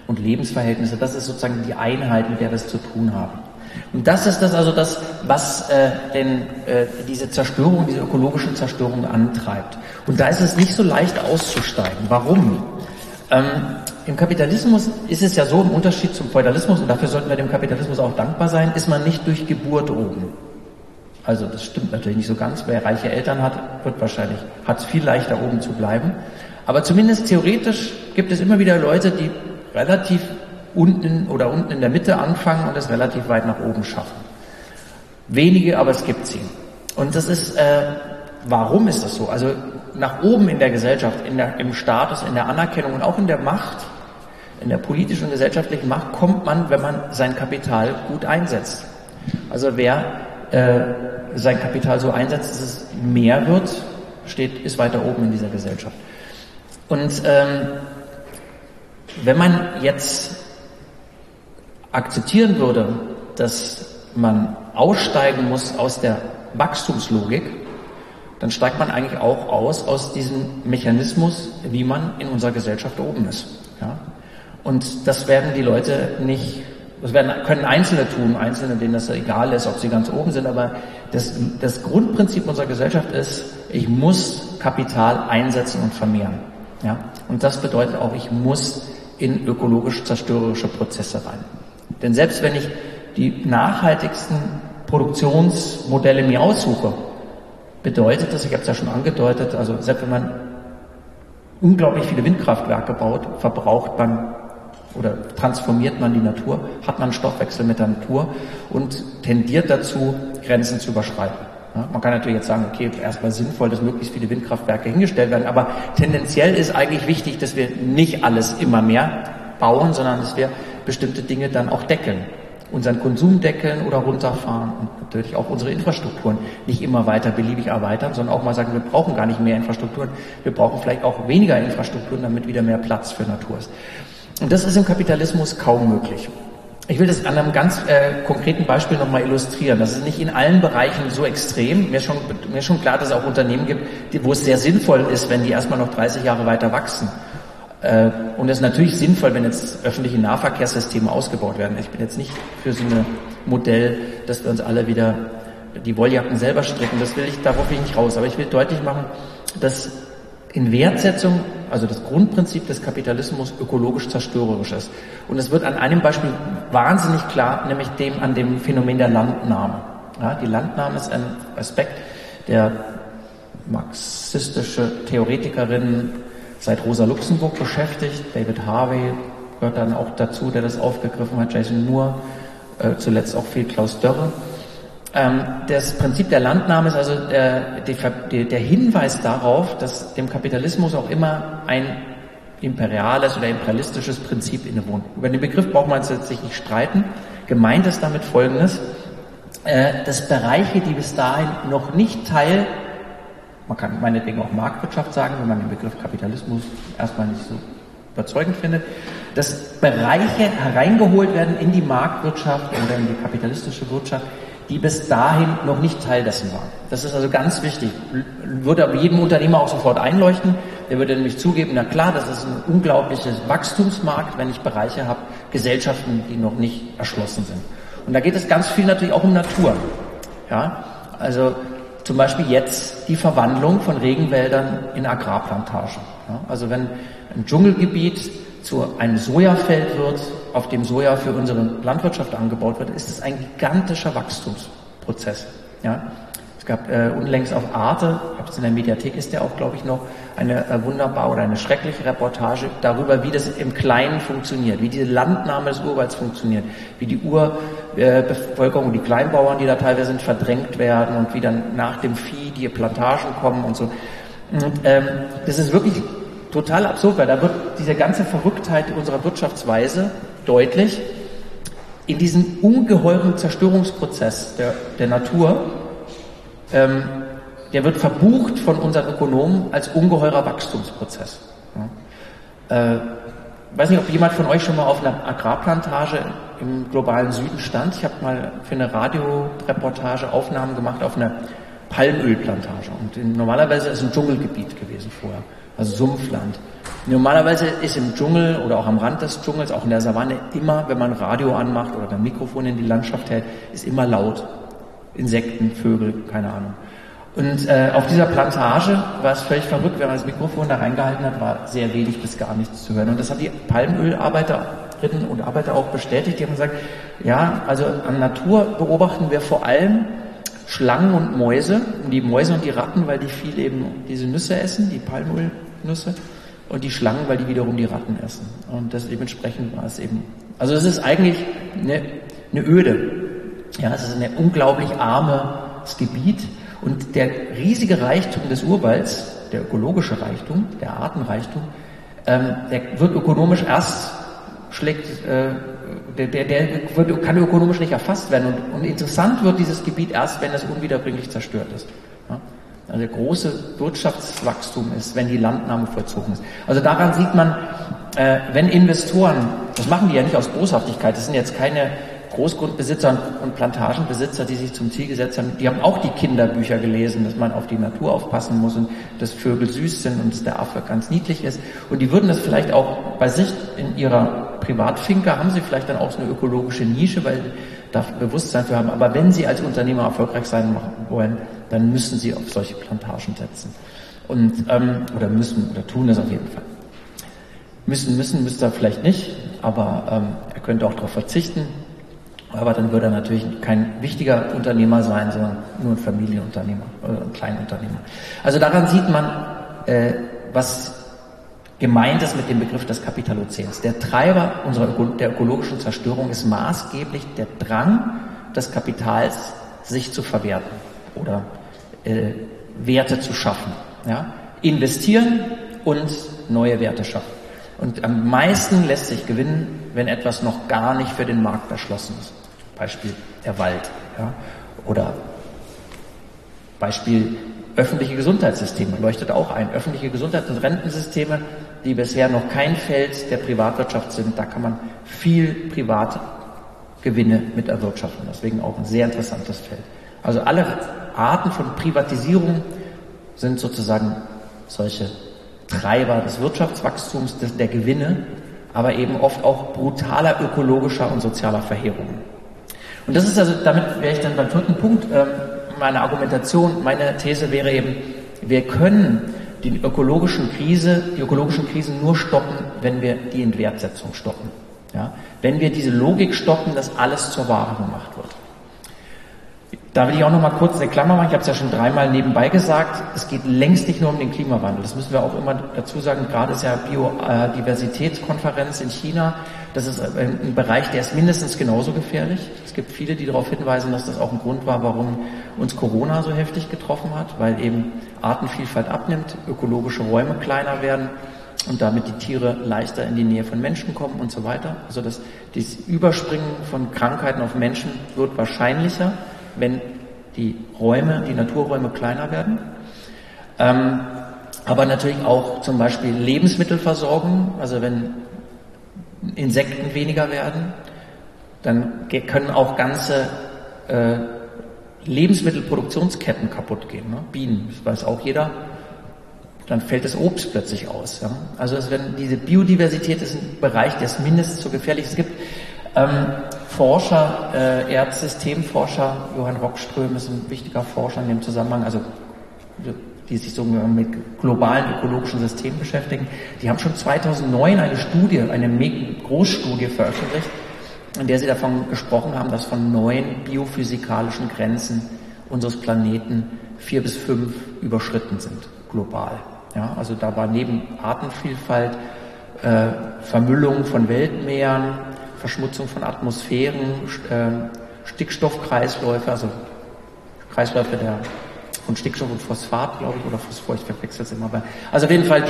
und Lebensverhältnisse. Das ist sozusagen die Einheit, mit der wir es zu tun haben. Und das ist das, was diese Zerstörung, diese ökologische Zerstörung antreibt. Und da ist es nicht so leicht auszusteigen. Warum? Im Kapitalismus ist es ja so, im Unterschied zum Feudalismus, und dafür sollten wir dem Kapitalismus auch dankbar sein, ist man nicht durch Geburt oben. Also das stimmt natürlich nicht so ganz. Wer reiche Eltern hat, hat es viel leichter oben zu bleiben. Aber zumindest theoretisch gibt es immer wieder Leute, die relativ unten in der Mitte anfangen und es relativ weit nach oben schaffen. Wenige, aber es gibt sie. Und das ist, warum ist das so? Also nach oben in der Gesellschaft, im Status, in der Anerkennung und auch in der Macht, in der politischen und gesellschaftlichen Macht kommt man, wenn man sein Kapital gut einsetzt. Also wer sein Kapital so einsetzt, dass es mehr wird, ist weiter oben in dieser Gesellschaft. Und wenn man jetzt akzeptieren würde, dass man aussteigen muss aus der Wachstumslogik, dann steigt man eigentlich auch aus diesem Mechanismus, wie man in unserer Gesellschaft oben ist. Ja? Und das werden die Leute nicht, können Einzelne tun, denen das egal ist, ob sie ganz oben sind, aber das Grundprinzip unserer Gesellschaft ist, ich muss Kapital einsetzen und vermehren. Ja? Und das bedeutet auch, ich muss in ökologisch zerstörerische Prozesse rein. Denn selbst wenn ich die nachhaltigsten Produktionsmodelle mir aussuche, bedeutet das, ich habe es ja schon angedeutet, also selbst wenn man unglaublich viele Windkraftwerke baut, verbraucht man oder transformiert man die Natur, hat man einen Stoffwechsel mit der Natur und tendiert dazu, Grenzen zu überschreiten. Ja, man kann natürlich jetzt sagen, okay, erstmal sinnvoll, dass möglichst viele Windkraftwerke hingestellt werden, aber tendenziell ist eigentlich wichtig, dass wir nicht alles immer mehr bauen, sondern dass wir bestimmte Dinge dann auch deckeln. Unseren Konsum deckeln oder runterfahren und natürlich auch unsere Infrastrukturen nicht immer weiter beliebig erweitern, sondern auch mal sagen, wir brauchen gar nicht mehr Infrastrukturen, wir brauchen vielleicht auch weniger Infrastrukturen, damit wieder mehr Platz für Natur ist. Und das ist im Kapitalismus kaum möglich. Ich will das an einem ganz konkreten Beispiel nochmal illustrieren. Das ist nicht in allen Bereichen so extrem. Mir ist schon klar, dass es auch Unternehmen gibt, wo es sehr sinnvoll ist, wenn die erstmal noch 30 Jahre weiter wachsen. Und es ist natürlich sinnvoll, wenn jetzt öffentliche Nahverkehrssysteme ausgebaut werden. Ich bin jetzt nicht für so ein Modell, dass wir uns alle wieder die Wolljacken selber stricken. Darauf will ich nicht raus. Aber ich will deutlich machen, dass in Wertsetzung, also das Grundprinzip des Kapitalismus ökologisch zerstörerisch ist. Und es wird an einem Beispiel wahnsinnig klar, nämlich an dem Phänomen der Landnahme. Ja, die Landnahme ist ein Aspekt, der marxistische Theoretikerinnen seit Rosa Luxemburg beschäftigt. David Harvey gehört dann auch dazu, der das aufgegriffen hat, Jason Moore, zuletzt auch viel Klaus Dörre. Das Prinzip der Landnahme ist also der Hinweis darauf, dass dem Kapitalismus auch immer ein imperiales oder imperialistisches Prinzip innewohnt. Über den Begriff braucht man sich nicht streiten. Gemeint ist damit Folgendes, dass Bereiche, die bis dahin noch nicht Teil, man kann meinetwegen auch Marktwirtschaft sagen, wenn man den Begriff Kapitalismus erstmal nicht so überzeugend findet, dass Bereiche hereingeholt werden in die Marktwirtschaft oder in die kapitalistische Wirtschaft, die bis dahin noch nicht Teil dessen waren. Das ist also ganz wichtig. Würde aber jedem Unternehmer auch sofort einleuchten. Der würde nämlich zugeben, na klar, das ist ein unglaubliches Wachstumsmarkt, wenn ich Bereiche habe, Gesellschaften, die noch nicht erschlossen sind. Und da geht es ganz viel natürlich auch um Natur. Ja, also zum Beispiel jetzt die Verwandlung von Regenwäldern in Agrarplantagen. Ja, also wenn ein Dschungelgebiet zu einem Sojafeld wird, auf dem Soja für unsere Landwirtschaft angebaut wird, ist es ein gigantischer Wachstumsprozess. Ja? Es gab unlängst auf Arte, in der Mediathek ist der auch, glaube ich, noch, eine wunderbare oder eine schreckliche Reportage darüber, wie das im Kleinen funktioniert, wie diese Landnahme des Urwalds funktioniert, wie die Urbevölkerung, die Kleinbauern, die da teilweise sind, verdrängt werden und wie dann nach dem Vieh die Plantagen kommen und so. Und, das ist wirklich total absurd, weil da wird diese ganze Verrücktheit unserer Wirtschaftsweise deutlich. In diesem ungeheuren Zerstörungsprozess der Natur, der wird verbucht von unseren Ökonomen als ungeheurer Wachstumsprozess. Ja. Weiß nicht, ob jemand von euch schon mal auf einer Agrarplantage im globalen Süden stand. Ich habe mal für eine Radioreportage Aufnahmen gemacht auf einer Palmölplantage. Und normalerweise ist es ein Dschungelgebiet gewesen vorher, also Sumpfland. Normalerweise ist im Dschungel oder auch am Rand des Dschungels, auch in der Savanne, immer, wenn man Radio anmacht oder beim Mikrofon in die Landschaft hält, ist immer laut. Insekten, Vögel, keine Ahnung. Und auf dieser Plantage war es völlig verrückt, wenn man das Mikrofon da reingehalten hat, war sehr wenig bis gar nichts zu hören. Und das hat die Palmölarbeiterinnen und Arbeiter auch bestätigt. Die haben gesagt, ja, also an Natur beobachten wir vor allem Schlangen und Mäuse. Die Mäuse und die Ratten, weil die viel eben diese Nüsse essen, die Palmölnüsse. Und die Schlangen, weil die wiederum die Ratten essen. Und das dementsprechend war es eben, also es ist eigentlich eine Öde. Ja, es ist ein unglaublich armes Gebiet. Und der riesige Reichtum des Urwalds, der ökologische Reichtum, der Artenreichtum, der wird ökonomisch erst kann ökonomisch nicht erfasst werden. Und interessant wird dieses Gebiet erst, wenn es unwiederbringlich zerstört ist. Ja? Also der große Wirtschaftswachstum ist, wenn die Landnahme vollzogen ist. Also daran sieht man, wenn Investoren, das machen die ja nicht aus Boshaftigkeit, das sind jetzt keine Großgrundbesitzer und Plantagenbesitzer, die sich zum Ziel gesetzt haben, die haben auch die Kinderbücher gelesen, dass man auf die Natur aufpassen muss und dass Vögel süß sind und dass der Affe ganz niedlich ist. Und die würden das vielleicht auch bei sich in ihrer Privatfinca, haben sie vielleicht dann auch so eine ökologische Nische, weil sie da Bewusstsein für haben. Aber wenn sie als Unternehmer erfolgreich sein wollen, dann müssen sie auf solche Plantagen setzen. Und, oder tun das auf jeden Fall. Müsste er vielleicht nicht, aber er könnte auch darauf verzichten. Aber dann würde er natürlich kein wichtiger Unternehmer sein, sondern nur ein Familienunternehmer oder ein Kleinunternehmer. Also daran sieht man, was gemeint ist mit dem Begriff des Kapitalozäns. Der Treiber der ökologischen Zerstörung ist maßgeblich der Drang des Kapitals, sich zu verwerten oder Werte zu schaffen. Ja? Investieren und neue Werte schaffen. Und am meisten lässt sich gewinnen, wenn etwas noch gar nicht für den Markt erschlossen ist. Beispiel der Wald. Ja? Oder Beispiel öffentliche Gesundheitssysteme, leuchtet auch ein. Öffentliche Gesundheits- und Rentensysteme, die bisher noch kein Feld der Privatwirtschaft sind, da kann man viel Privatgewinne mit erwirtschaften. Deswegen auch ein sehr interessantes Feld. Also alle Arten von Privatisierung sind sozusagen solche Treiber des Wirtschaftswachstums, der Gewinne, aber eben oft auch brutaler ökologischer und sozialer Verheerungen. Und das ist also, damit wäre ich dann beim vierten Punkt meiner Argumentation. Meine These wäre eben, wir können die ökologischen Krisen nur stoppen, wenn wir die Inwertsetzung stoppen. Ja? Wenn wir diese Logik stoppen, dass alles zur Ware gemacht wird. Da will ich auch noch mal kurz eine Klammer machen. Ich habe es ja schon dreimal nebenbei gesagt. Es geht längst nicht nur um den Klimawandel. Das müssen wir auch immer dazu sagen. Gerade ist ja Biodiversitätskonferenz in China. Das ist ein Bereich, der ist mindestens genauso gefährlich. Es gibt viele, die darauf hinweisen, dass das auch ein Grund war, warum uns Corona so heftig getroffen hat, weil eben Artenvielfalt abnimmt, ökologische Räume kleiner werden und damit die Tiere leichter in die Nähe von Menschen kommen und so weiter. Also das Überspringen von Krankheiten auf Menschen wird wahrscheinlicher, wenn die Naturräume kleiner werden. Aber natürlich auch zum Beispiel Lebensmittelversorgung, also wenn Insekten weniger werden, dann können auch ganze Lebensmittelproduktionsketten kaputt gehen. Ne? Bienen, das weiß auch jeder. Dann fällt das Obst plötzlich aus. Ja? Also wenn diese Biodiversität ist ein Bereich, der ist mindestens so gefährlich. Es gibt Forscher, Erdsystemforscher, Johann Rockström ist ein wichtiger Forscher in dem Zusammenhang, also die sich so mit globalen ökologischen Systemen beschäftigen. Die haben schon 2009 eine Großstudie veröffentlicht, in der sie davon gesprochen haben, dass von 9 biophysikalischen Grenzen unseres Planeten 4 bis 5 überschritten sind, global. Ja, also da war neben Artenvielfalt Vermüllung von Weltmeeren, Verschmutzung von Atmosphären, Stickstoffkreisläufe, also Kreisläufe von Stickstoff und Phosphat, glaube ich, oder Phosphor, ich verwechsel es immer. Also auf jeden Fall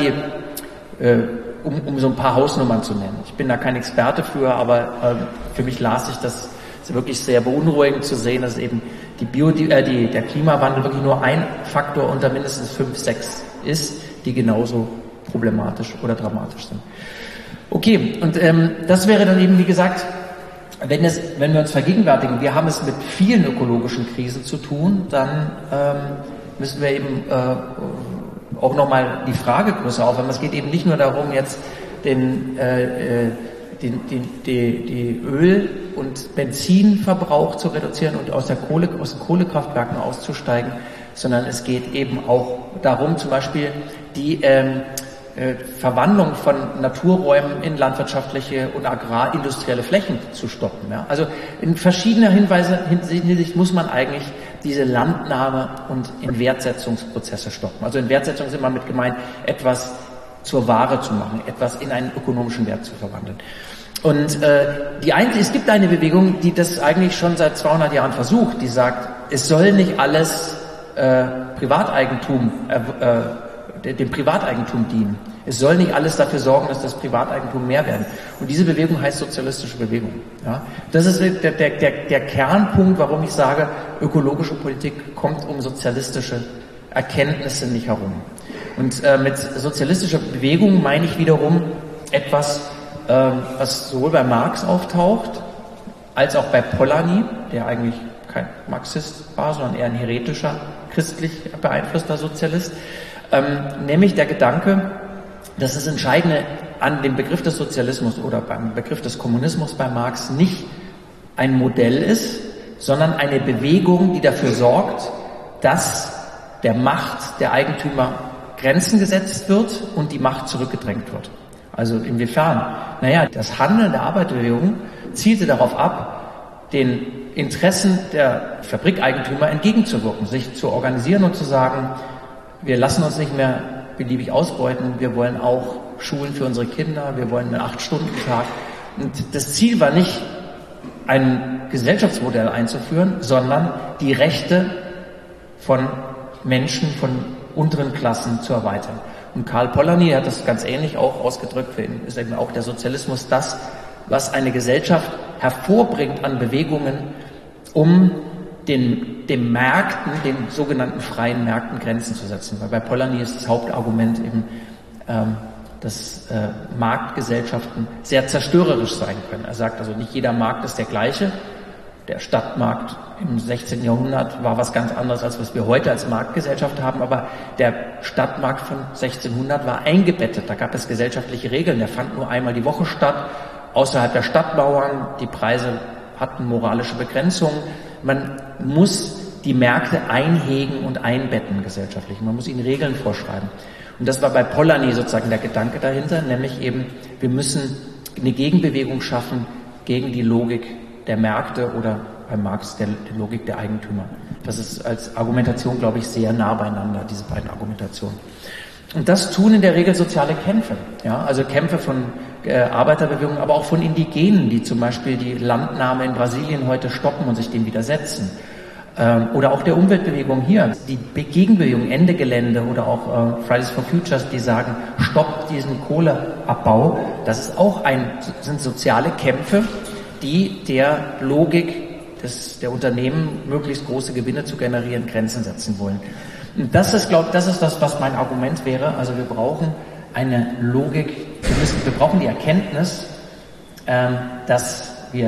um so ein paar Hausnummern zu nennen. Ich bin da kein Experte für, aber für mich las ich das wirklich sehr beunruhigend zu sehen, dass eben der Klimawandel wirklich nur ein Faktor unter mindestens 5, 6 ist, die genauso problematisch oder dramatisch sind. Okay, und das wäre dann eben, wie gesagt, wenn wir uns vergegenwärtigen, wir haben es mit vielen ökologischen Krisen zu tun, dann müssen wir eben auch nochmal die Frage größer aufnehmen. Es geht eben nicht nur darum, jetzt die Öl- und Benzinverbrauch zu reduzieren und aus den Kohlekraftwerken auszusteigen, sondern es geht eben auch darum, zum Beispiel die Verwandlung von Naturräumen in landwirtschaftliche und agrarindustrielle Flächen zu stoppen. Ja? Also in verschiedener Hinsicht muss man eigentlich diese Landnahme und Inwertsetzungsprozesse stoppen. Also Inwertsetzung ist immer mit gemeint, etwas zur Ware zu machen, etwas in einen ökonomischen Wert zu verwandeln. Und es gibt eine Bewegung, die das eigentlich schon seit 200 Jahren versucht, die sagt, es soll nicht alles dem Privateigentum dienen. Es soll nicht alles dafür sorgen, dass das Privateigentum mehr werden. Und diese Bewegung heißt sozialistische Bewegung. Ja? Das ist der Kernpunkt, warum ich sage, ökologische Politik kommt um sozialistische Erkenntnisse nicht herum. Und mit sozialistischer Bewegung meine ich wiederum etwas, was sowohl bei Marx auftaucht, als auch bei Polanyi, der eigentlich kein Marxist war, sondern eher ein heretischer, christlich beeinflusster Sozialist, nämlich der Gedanke, dass das Entscheidende an dem Begriff des Sozialismus oder beim Begriff des Kommunismus bei Marx nicht ein Modell ist, sondern eine Bewegung, die dafür sorgt, dass der Macht der Eigentümer Grenzen gesetzt wird und die Macht zurückgedrängt wird. Also inwiefern? Naja, das Handeln der Arbeiterbewegung zielte darauf ab, den Interessen der Fabrikeigentümer entgegenzuwirken, sich zu organisieren und zu sagen, wir lassen uns nicht mehr beliebig ausbeuten, wir wollen auch Schulen für unsere Kinder, wir wollen einen 8-Stunden-Tag. Und das Ziel war nicht, ein Gesellschaftsmodell einzuführen, sondern die Rechte von Menschen, von unteren Klassen zu erweitern. Und Karl Polanyi hat das ganz ähnlich auch ausgedrückt. Für ihn ist eben auch der Sozialismus das, was eine Gesellschaft hervorbringt an Bewegungen, um den Märkten, den sogenannten freien Märkten Grenzen zu setzen. Weil bei Polanyi ist das Hauptargument eben, dass Marktgesellschaften sehr zerstörerisch sein können. Er sagt also, nicht jeder Markt ist der gleiche. Der Stadtmarkt im 16. Jahrhundert war was ganz anderes, als was wir heute als Marktgesellschaft haben, aber der Stadtmarkt von 1600 war eingebettet. Da gab es gesellschaftliche Regeln, der fand nur einmal die Woche statt, außerhalb der Stadtmauern, die Preise hatten moralische Begrenzungen. Man muss die Märkte einhegen und einbetten gesellschaftlich. Man muss ihnen Regeln vorschreiben. Und das war bei Polanyi sozusagen der Gedanke dahinter, nämlich eben, wir müssen eine Gegenbewegung schaffen gegen die Logik der Märkte oder bei Marx die Logik der Eigentümer. Das ist als Argumentation, glaube ich, sehr nah beieinander, diese beiden Argumentationen. Und das tun in der Regel soziale Kämpfe, ja, also Kämpfe von Arbeiterbewegungen, aber auch von Indigenen, die zum Beispiel die Landnahme in Brasilien heute stoppen und sich dem widersetzen. Oder auch der Umweltbewegung hier, die Gegenbewegung Ende Gelände oder auch Fridays for Futures, die sagen, stoppt diesen Kohleabbau. Das ist auch sind soziale Kämpfe, die der Logik der Unternehmen, möglichst große Gewinne zu generieren, Grenzen setzen wollen. Und das ist das, was mein Argument wäre. Also wir brauchen eine Logik, wir brauchen die Erkenntnis, dass wir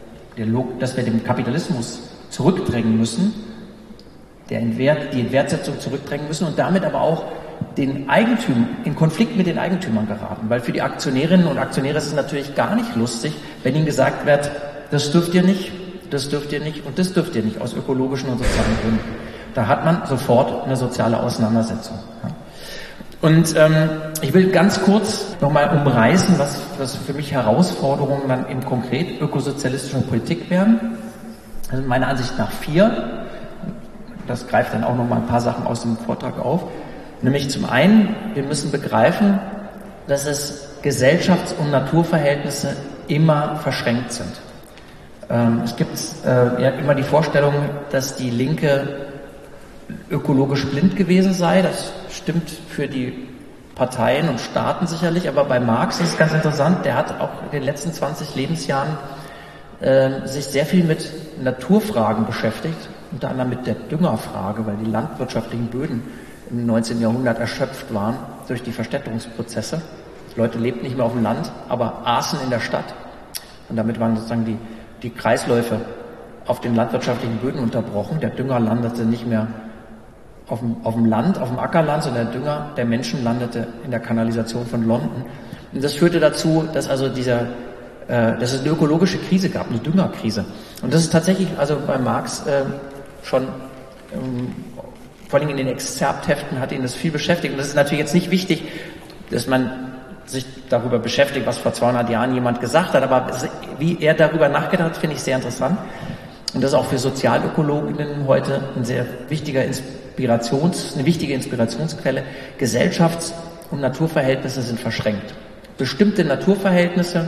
dem Kapitalismus zurückdrängen müssen, die Entwertsetzung zurückdrängen müssen und damit aber auch den Eigentümern, in Konflikt mit den Eigentümern geraten. Weil für die Aktionärinnen und Aktionäre ist es natürlich gar nicht lustig, wenn ihnen gesagt wird, das dürft ihr nicht, das dürft ihr nicht und das dürft ihr nicht, aus ökologischen und sozialen Gründen. Da hat man sofort eine soziale Auseinandersetzung. Und ich will ganz kurz nochmal umreißen, was für mich Herausforderungen dann eben konkret ökosozialistischer Politik wären. Also meiner Ansicht nach 4. Das greift dann auch nochmal ein paar Sachen aus dem Vortrag auf. Nämlich zum einen, wir müssen begreifen, dass es Gesellschafts- und Naturverhältnisse immer verschränkt sind. Es gibt immer die Vorstellung, dass die Linke ökologisch blind gewesen sei. Das stimmt für die Parteien und Staaten sicherlich, aber bei Marx ist es ganz interessant, der hat auch in den letzten 20 Lebensjahren sich sehr viel mit Naturfragen beschäftigt, unter anderem mit der Düngerfrage, weil die landwirtschaftlichen Böden im 19. Jahrhundert erschöpft waren durch die Verstädterungsprozesse. Die Leute lebten nicht mehr auf dem Land, aber aßen in der Stadt. Und damit waren sozusagen die die Kreisläufe auf den landwirtschaftlichen Böden unterbrochen. Der Dünger landete nicht mehr auf dem Land, auf dem Ackerland, sondern der Dünger der Menschen landete in der Kanalisation von London. Und das führte dazu, dass also dass es eine ökologische Krise gab, eine Düngerkrise. Und das ist tatsächlich also bei Marx schon vor allem in den Exzerptheften hat ihn das viel beschäftigt. Und das ist natürlich jetzt nicht wichtig, dass man sich darüber beschäftigt, was vor 200 Jahren jemand gesagt hat, aber wie er darüber nachgedacht hat, finde ich sehr interessant. Und das ist auch für Sozialökologinnen heute eine wichtige Inspirationsquelle. Gesellschafts- und Naturverhältnisse sind verschränkt. Bestimmte Naturverhältnisse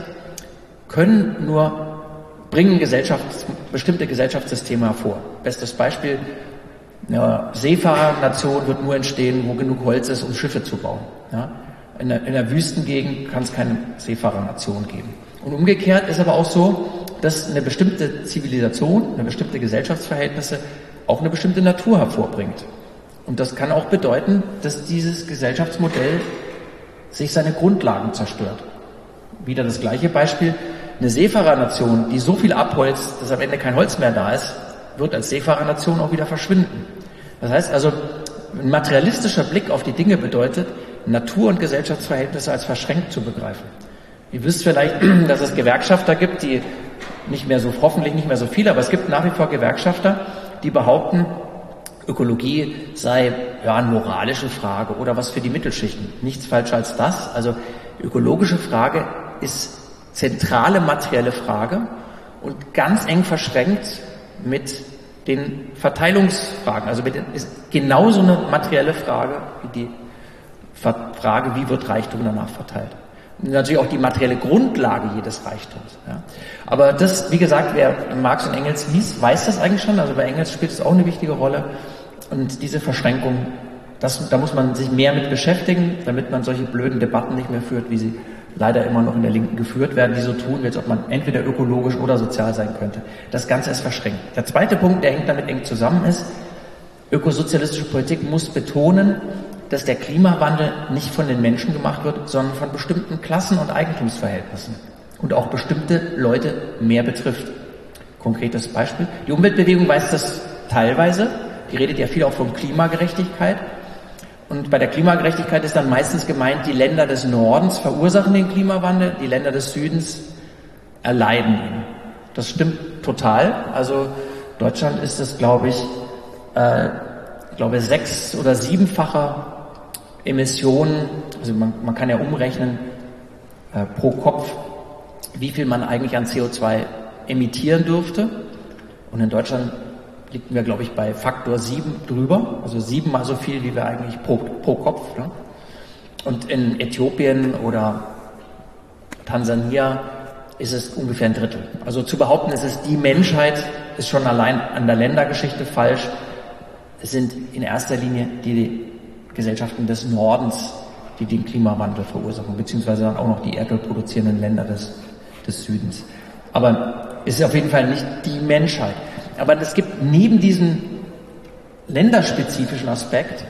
bringen bestimmte Gesellschaftssysteme hervor. Bestes Beispiel, eine Seefahrernation wird nur entstehen, wo genug Holz ist, um Schiffe zu bauen. Ja? In der Wüstengegend kann es keine Seefahrernation geben. Und umgekehrt ist aber auch so, dass eine bestimmte Zivilisation, eine bestimmte Gesellschaftsverhältnisse auch eine bestimmte Natur hervorbringt. Und das kann auch bedeuten, dass dieses Gesellschaftsmodell sich seine Grundlagen zerstört. Wieder das gleiche Beispiel. Eine Seefahrernation, die so viel abholzt, dass am Ende kein Holz mehr da ist, wird als Seefahrernation auch wieder verschwinden. Das heißt also, ein materialistischer Blick auf die Dinge bedeutet, Natur- und Gesellschaftsverhältnisse als verschränkt zu begreifen. Ihr wisst vielleicht, dass es Gewerkschafter gibt, die hoffentlich nicht mehr so viele, aber es gibt nach wie vor Gewerkschafter, die behaupten, Ökologie sei eine moralische Frage oder was für die Mittelschichten. Nichts falscher als das. Also ökologische Frage ist zentrale materielle Frage und ganz eng verschränkt mit den Verteilungsfragen. Also ist genauso eine materielle Frage wie die Frage, wie wird Reichtum danach verteilt. Und natürlich auch die materielle Grundlage jedes Reichtums. Ja. Aber das, wie gesagt, wer Marx und Engels liest, weiß das eigentlich schon. Also bei Engels spielt es auch eine wichtige Rolle. Und diese Verschränkung, da muss man sich mehr mit beschäftigen, damit man solche blöden Debatten nicht mehr führt, wie sie leider immer noch in der Linken geführt werden, die so tun, als ob man entweder ökologisch oder sozial sein könnte. Das Ganze ist verschränkt. Der zweite Punkt, der damit eng zusammen ist, ökosozialistische Politik muss betonen, dass der Klimawandel nicht von den Menschen gemacht wird, sondern von bestimmten Klassen- und Eigentumsverhältnissen und auch bestimmte Leute mehr betrifft. Konkretes Beispiel. Die Umweltbewegung weiß das teilweise. Die redet ja viel auch von Klimagerechtigkeit. Und bei der Klimagerechtigkeit ist dann meistens gemeint, die Länder des Nordens verursachen den Klimawandel, die Länder des Südens erleiden ihn. Das stimmt total. Also Deutschland ist es, glaube ich, 6- oder 7-facher Emissionen, also man kann ja umrechnen pro Kopf, wie viel man eigentlich an CO2 emittieren dürfte. Und in Deutschland liegen wir, glaube ich, bei Faktor 7 drüber, also 7-mal so viel, wie wir eigentlich pro Kopf. Ne? Und in Äthiopien oder Tansania ist es ungefähr ein Drittel. Also zu behaupten, es ist die Menschheit, ist schon allein an der Ländergeschichte falsch. Es sind in erster Linie die Gesellschaften des Nordens, die den Klimawandel verursachen, beziehungsweise dann auch noch die erdölproduzierenden Länder des Südens. Aber es ist auf jeden Fall nicht die Menschheit. Aber es gibt neben diesem länderspezifischen Aspekt,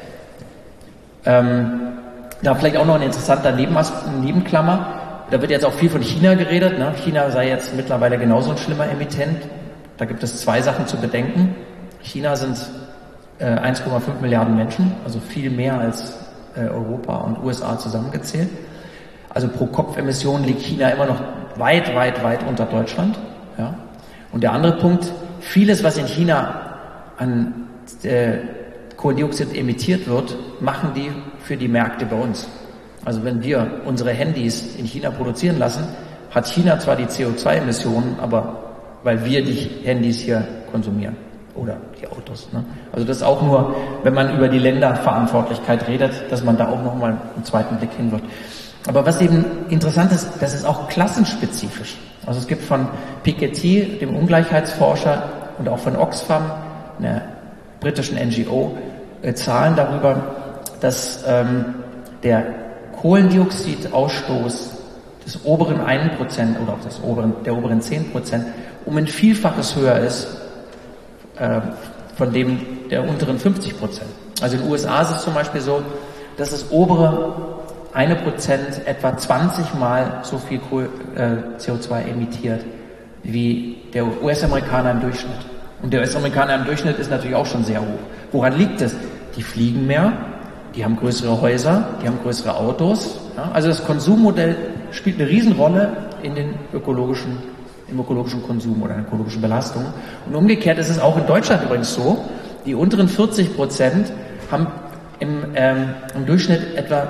da vielleicht auch noch ein interessanter Nebenklammer, da wird jetzt auch viel von China geredet. Ne? China sei jetzt mittlerweile genauso ein schlimmer Emittent. Da gibt es 2 Sachen zu bedenken. China sind 1,5 Milliarden Menschen, also viel mehr als Europa und USA zusammengezählt. Also pro Kopf Emissionen liegt China immer noch weit unter Deutschland. Ja? Und der andere Punkt, vieles, was in China an Kohlendioxid emittiert wird, machen die für die Märkte bei uns. Also wenn wir unsere Handys in China produzieren lassen, hat China zwar die CO2-Emissionen, aber weil wir die Handys hier konsumieren. Oder die Autos. Ne? Also das ist auch nur, wenn man über die Länderverantwortlichkeit redet, dass man da auch nochmal einen zweiten Blick hinwirft. Aber was eben interessant ist, das ist auch klassenspezifisch. Also es gibt von Piketty, dem Ungleichheitsforscher, und auch von Oxfam, einer britischen NGO, Zahlen darüber, dass der Kohlendioxidausstoß des oberen 1% oder auch der oberen 10% um ein Vielfaches höher ist von dem der unteren 50%. Also in den USA ist es zum Beispiel so, dass das obere 1% etwa 20 Mal so viel CO2 emittiert wie der US-Amerikaner im Durchschnitt. Und der US-Amerikaner im Durchschnitt ist natürlich auch schon sehr hoch. Woran liegt es? Die fliegen mehr, die haben größere Häuser, die haben größere Autos. Ja? Also das Konsummodell spielt eine Riesenrolle im ökologischen Konsum oder in der ökologischen Belastung. Und umgekehrt ist es auch in Deutschland übrigens so, die unteren 40% haben im Durchschnitt etwa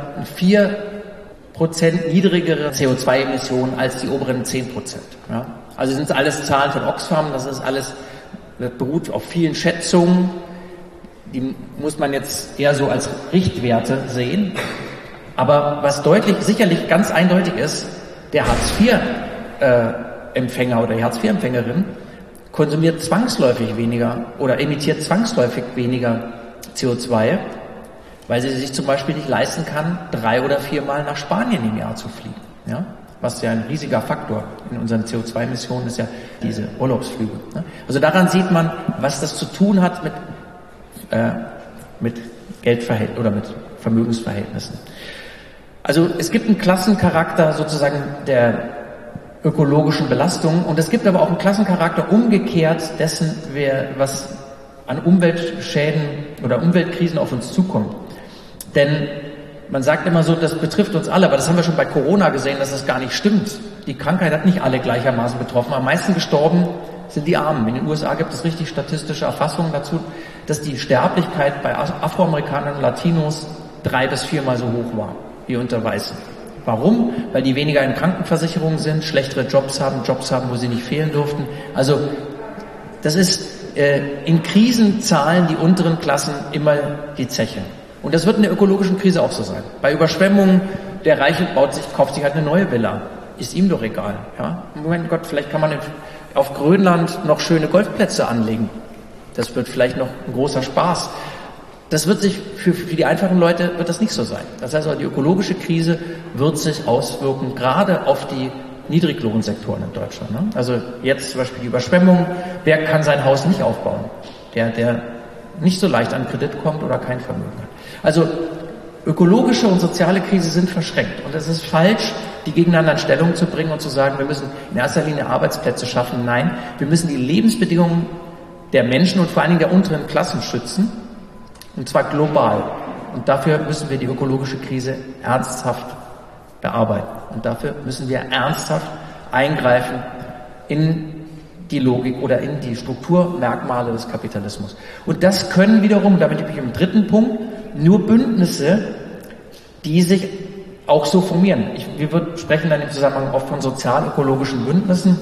4% niedrigere CO2-Emissionen als die oberen 10%. Ja? Also sind es alles Zahlen von Oxfam, das beruht auf vielen Schätzungen, die muss man jetzt eher so als Richtwerte sehen. Aber was sicherlich ganz eindeutig ist, der Hartz-IV-Empfänger oder die Hartz-IV-Empfängerin konsumiert zwangsläufig weniger oder emittiert zwangsläufig weniger CO2, weil sie sich zum Beispiel nicht leisten kann, 3 oder 4 Mal nach Spanien im Jahr zu fliegen. Ja? Was ja ein riesiger Faktor in unseren CO2-Emissionen ist ja diese Urlaubsflüge. Ne? Also daran sieht man, was das zu tun hat mit Geldverhältnissen oder mit Vermögensverhältnissen. Also es gibt einen Klassencharakter sozusagen der ökologischen Belastung und es gibt aber auch einen Klassencharakter umgekehrt dessen, was an Umweltschäden oder Umweltkrisen auf uns zukommt. Denn man sagt immer so, das betrifft uns alle, aber das haben wir schon bei Corona gesehen, dass das gar nicht stimmt. Die Krankheit hat nicht alle gleichermaßen betroffen. Am meisten gestorben sind die Armen. In den USA gibt es richtig statistische Erfassungen dazu, dass die Sterblichkeit bei Afroamerikanern und Latinos 3 bis 4 Mal so hoch war wie unter Weißen. Warum? Weil die weniger in Krankenversicherungen sind, schlechtere Jobs haben, wo sie nicht fehlen durften. Also das ist in Krisen zahlen die unteren Klassen immer die Zeche. Und das wird in der ökologischen Krise auch so sein. Bei Überschwemmungen, der Reiche kauft sich halt eine neue Villa. Ist ihm doch egal. Ja? Mein Gott, vielleicht kann man auf Grönland noch schöne Golfplätze anlegen. Das wird vielleicht noch ein großer Spaß. Das wird sich für die einfachen Leute wird das nicht so sein. Das heißt, die ökologische Krise wird sich auswirken, gerade auf die Niedriglohnsektoren in Deutschland. Ne? Also jetzt zum Beispiel die Überschwemmung. Wer kann sein Haus nicht aufbauen? Der nicht so leicht an Kredit kommt oder kein Vermögen hat. Also ökologische und soziale Krise sind verschränkt. Und es ist falsch, die gegeneinander in Stellung zu bringen und zu sagen, wir müssen in erster Linie Arbeitsplätze schaffen. Nein, wir müssen die Lebensbedingungen der Menschen und vor allen Dingen der unteren Klassen schützen. Und zwar global. Und dafür müssen wir die ökologische Krise ernsthaft bearbeiten. Und dafür müssen wir ernsthaft eingreifen in die Logik oder in die Strukturmerkmale des Kapitalismus. Und das können wiederum, damit bin ich im dritten Punkt, nur Bündnisse, die sich auch so formieren. Wir sprechen dann im Zusammenhang oft von sozial-ökologischen Bündnissen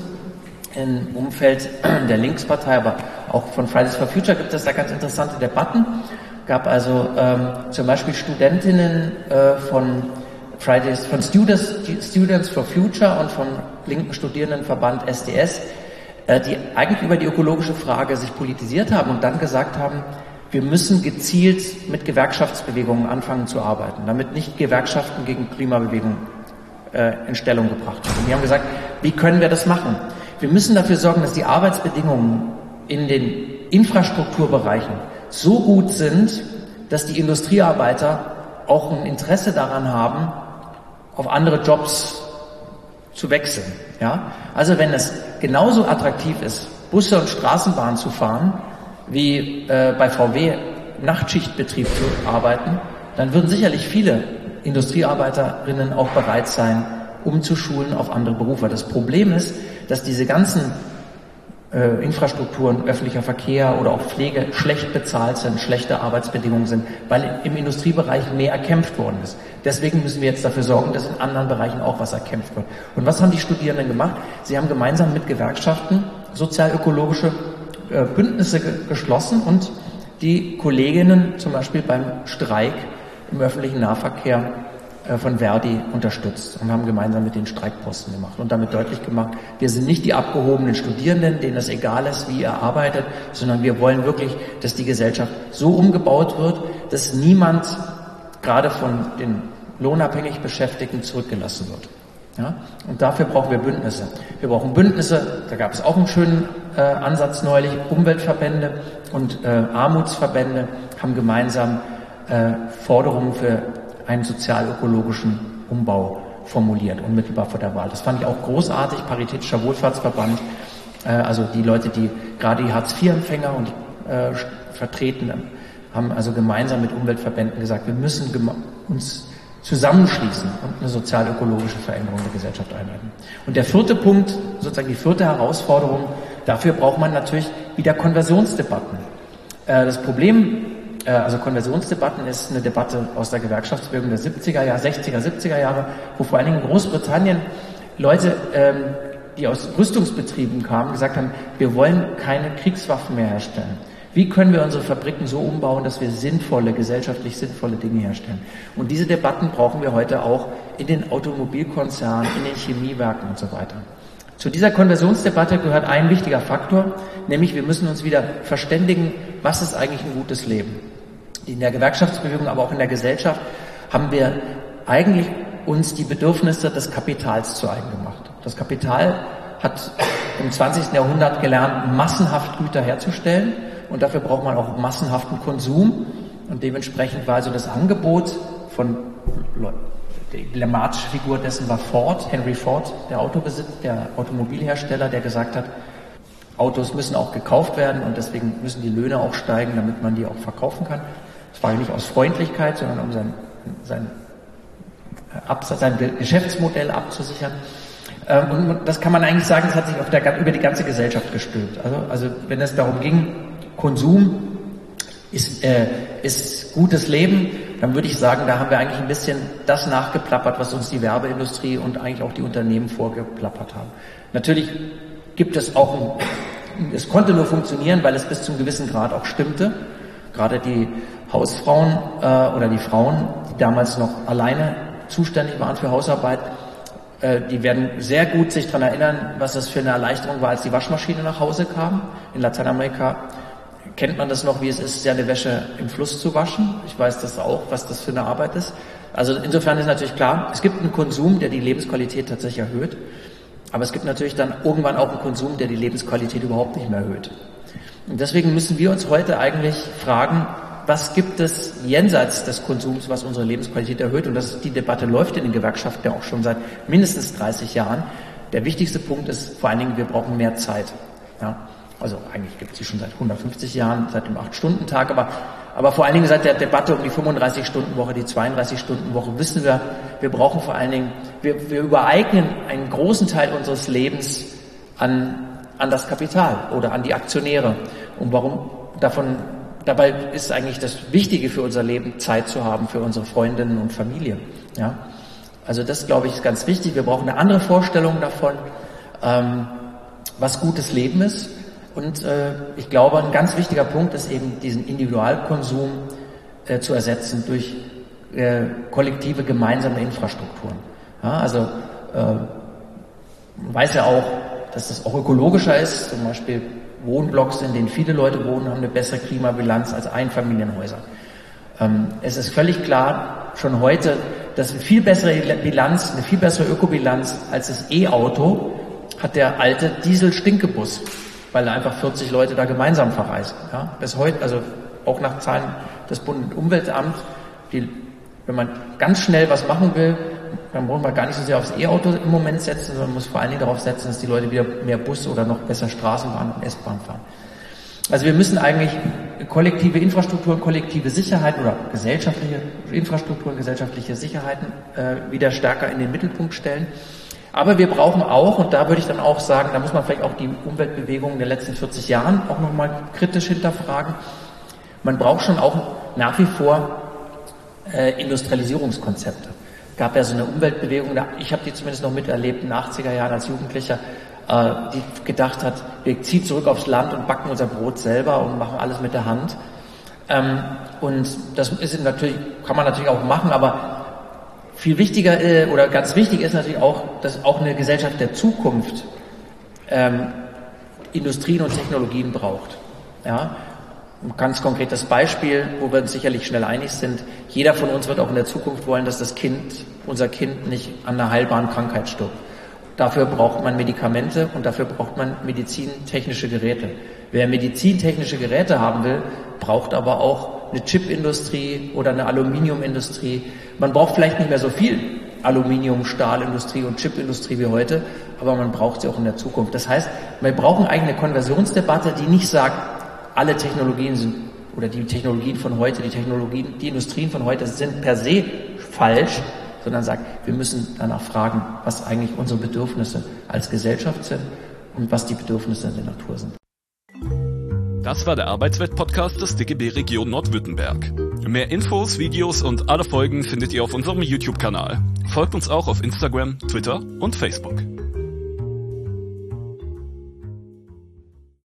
im Umfeld der Linkspartei, aber auch von Fridays for Future gibt es da ganz interessante Debatten. Gab also zum Beispiel Studentinnen von Students for Future und vom linken Studierendenverband SDS, die eigentlich über die ökologische Frage sich politisiert haben und dann gesagt haben, wir müssen gezielt mit Gewerkschaftsbewegungen anfangen zu arbeiten, damit nicht Gewerkschaften gegen Klimabewegungen in Stellung gebracht werden. Die haben gesagt, wie können wir das machen? Wir müssen dafür sorgen, dass die Arbeitsbedingungen in den Infrastrukturbereichen so gut sind, dass die Industriearbeiter auch ein Interesse daran haben, auf andere Jobs zu wechseln. Ja? Also wenn es genauso attraktiv ist, Busse und Straßenbahnen zu fahren, wie bei VW Nachtschichtbetrieb zu arbeiten, dann würden sicherlich viele Industriearbeiterinnen auch bereit sein, umzuschulen auf andere Berufe. Das Problem ist, dass diese ganzen Infrastrukturen, öffentlicher Verkehr oder auch Pflege schlecht bezahlt sind, schlechte Arbeitsbedingungen sind, weil im Industriebereich mehr erkämpft worden ist. Deswegen müssen wir jetzt dafür sorgen, dass in anderen Bereichen auch was erkämpft wird. Und was haben die Studierenden gemacht? Sie haben gemeinsam mit Gewerkschaften sozial-ökologische Bündnisse geschlossen und die Kolleginnen zum Beispiel beim Streik im öffentlichen Nahverkehr von Verdi unterstützt und haben gemeinsam mit den Streikposten gemacht und damit deutlich gemacht, wir sind nicht die abgehobenen Studierenden, denen es egal ist, wie ihr arbeitet, sondern wir wollen wirklich, dass die Gesellschaft so umgebaut wird, dass niemand gerade von den lohnabhängig Beschäftigten zurückgelassen wird. Ja? Und dafür brauchen wir Bündnisse. Wir brauchen Bündnisse, da gab es auch einen schönen Ansatz neulich, Umweltverbände und Armutsverbände haben gemeinsam Forderungen für einen sozial-ökologischen Umbau formuliert, unmittelbar vor der Wahl. Das fand ich auch großartig. Paritätischer Wohlfahrtsverband Also die Leute, die gerade die Hartz-IV-Empfänger und vertreten, haben also gemeinsam mit Umweltverbänden gesagt, wir müssen uns zusammenschließen und eine sozial-ökologische Veränderung der Gesellschaft einleiten. Und der vierte Punkt, sozusagen die vierte Herausforderung, dafür braucht man natürlich wieder Konversionsdebatten. Das Problem, also Konversionsdebatten ist eine Debatte aus der Gewerkschaftsbewegung der 60er, 70er Jahre, wo vor allen Dingen in Großbritannien Leute, die aus Rüstungsbetrieben kamen, gesagt haben, wir wollen keine Kriegswaffen mehr herstellen. Wie können wir unsere Fabriken so umbauen, dass wir gesellschaftlich sinnvolle Dinge herstellen? Und diese Debatten brauchen wir heute auch in den Automobilkonzernen, in den Chemiewerken und so weiter. Zu dieser Konversionsdebatte gehört ein wichtiger Faktor, nämlich wir müssen uns wieder verständigen, was ist eigentlich ein gutes Leben? In der Gewerkschaftsbewegung, aber auch in der Gesellschaft haben wir eigentlich uns die Bedürfnisse des Kapitals zu eigen gemacht. Das Kapital hat im 20. Jahrhundert gelernt, massenhaft Güter herzustellen. Und dafür braucht man auch massenhaften Konsum. Und dementsprechend war also das Angebot von, die emblematische Figur dessen war Ford, Henry Ford, der Automobilhersteller, der gesagt hat, Autos müssen auch gekauft werden und deswegen müssen die Löhne auch steigen, damit man die auch verkaufen kann. Das war nicht aus Freundlichkeit, sondern um sein Geschäftsmodell abzusichern. Und das kann man eigentlich sagen, das hat sich über die ganze Gesellschaft gestülpt. Also wenn es darum ging, Konsum ist gutes Leben, dann würde ich sagen, da haben wir eigentlich ein bisschen das nachgeplappert, was uns die Werbeindustrie und eigentlich auch die Unternehmen vorgeplappert haben. Natürlich gibt es auch, es konnte nur funktionieren, weil es bis zum gewissen Grad auch stimmte. Gerade die Hausfrauen oder die Frauen, die damals noch alleine zuständig waren für Hausarbeit, die werden sehr gut sich daran erinnern, was das für eine Erleichterung war, als die Waschmaschine nach Hause kam. In Lateinamerika kennt man das noch, wie es ist, seine Wäsche im Fluss zu waschen. Ich weiß das auch, was das für eine Arbeit ist. Also insofern ist natürlich klar, es gibt einen Konsum, der die Lebensqualität tatsächlich erhöht. Aber es gibt natürlich dann irgendwann auch einen Konsum, der die Lebensqualität überhaupt nicht mehr erhöht. Und deswegen müssen wir uns heute eigentlich fragen, was gibt es jenseits des Konsums, was unsere Lebensqualität erhöht? Und die Debatte läuft in den Gewerkschaften ja auch schon seit mindestens 30 Jahren. Der wichtigste Punkt ist vor allen Dingen, wir brauchen mehr Zeit. Ja? Also eigentlich gibt es sie schon seit 150 Jahren, seit dem 8-Stunden-Tag, aber vor allen Dingen seit der Debatte um die 35-Stunden-Woche, die 32-Stunden-Woche wissen wir brauchen vor allen Dingen, wir übereignen einen großen Teil unseres Lebens an das Kapital oder an die Aktionäre. Und dabei ist eigentlich das Wichtige für unser Leben, Zeit zu haben für unsere Freundinnen und Familie. Ja? Also das, glaube ich, ist ganz wichtig. Wir brauchen eine andere Vorstellung davon, was gutes Leben ist. Und ich glaube, ein ganz wichtiger Punkt ist eben, diesen Individualkonsum zu ersetzen durch kollektive gemeinsame Infrastrukturen. Ja, also man weiß ja auch, dass das auch ökologischer ist. Zum Beispiel Wohnblocks, in denen viele Leute wohnen, haben eine bessere Klimabilanz als Einfamilienhäuser. Es ist völlig klar, schon heute, dass eine viel bessere Bilanz, eine viel bessere Ökobilanz als das E-Auto hat der alte Diesel-Stinkebus, weil da einfach 40 Leute da gemeinsam verreisen. Ja? Bis heute, also auch nach Zahlen des Bundesumweltamts, wenn man ganz schnell was machen will, dann braucht man gar nicht so sehr aufs E-Auto im Moment setzen, sondern muss vor allen Dingen darauf setzen, dass die Leute wieder mehr Bus oder noch besser Straßenbahn und S-Bahn fahren. Also wir müssen eigentlich kollektive Infrastrukturen, kollektive Sicherheit oder gesellschaftliche Infrastrukturen, gesellschaftliche Sicherheiten wieder stärker in den Mittelpunkt stellen. Aber wir brauchen auch, und da würde ich dann auch sagen, da muss man vielleicht auch die Umweltbewegungen der letzten 40 Jahren auch nochmal kritisch hinterfragen. Man braucht schon auch nach wie vor Industrialisierungskonzepte. Es gab ja so eine Umweltbewegung, ich habe die zumindest noch miterlebt in den 80er Jahren als Jugendlicher, die gedacht hat, wir ziehen zurück aufs Land und backen unser Brot selber und machen alles mit der Hand. Und das ist natürlich, kann man natürlich auch machen, aber viel wichtiger oder ganz wichtig ist natürlich auch, dass auch eine Gesellschaft der Zukunft Industrien und Technologien braucht. Ja? Ein ganz konkretes Beispiel, wo wir uns sicherlich schnell einig sind. Jeder von uns wird auch in der Zukunft wollen, dass unser Kind nicht an einer heilbaren Krankheit stirbt. Dafür braucht man Medikamente und dafür braucht man medizintechnische Geräte. Wer medizintechnische Geräte haben will, braucht aber auch eine Chipindustrie oder eine Aluminiumindustrie. Man braucht vielleicht nicht mehr so viel, Aluminium-, Stahlindustrie und Chipindustrie wie heute, aber man braucht sie auch in der Zukunft. Das heißt, wir brauchen eigentlich eine Konversionsdebatte, die nicht sagt, alle Technologien sind, oder die Technologien von heute, die Industrien von heute sind per se falsch, sondern sagt, wir müssen danach fragen, was eigentlich unsere Bedürfnisse als Gesellschaft sind und was die Bedürfnisse der Natur sind. Das war der Arbeitswelt-Podcast des DGB Region Nordwürttemberg. Mehr Infos, Videos und alle Folgen findet ihr auf unserem YouTube-Kanal. Folgt uns auch auf Instagram, Twitter und Facebook.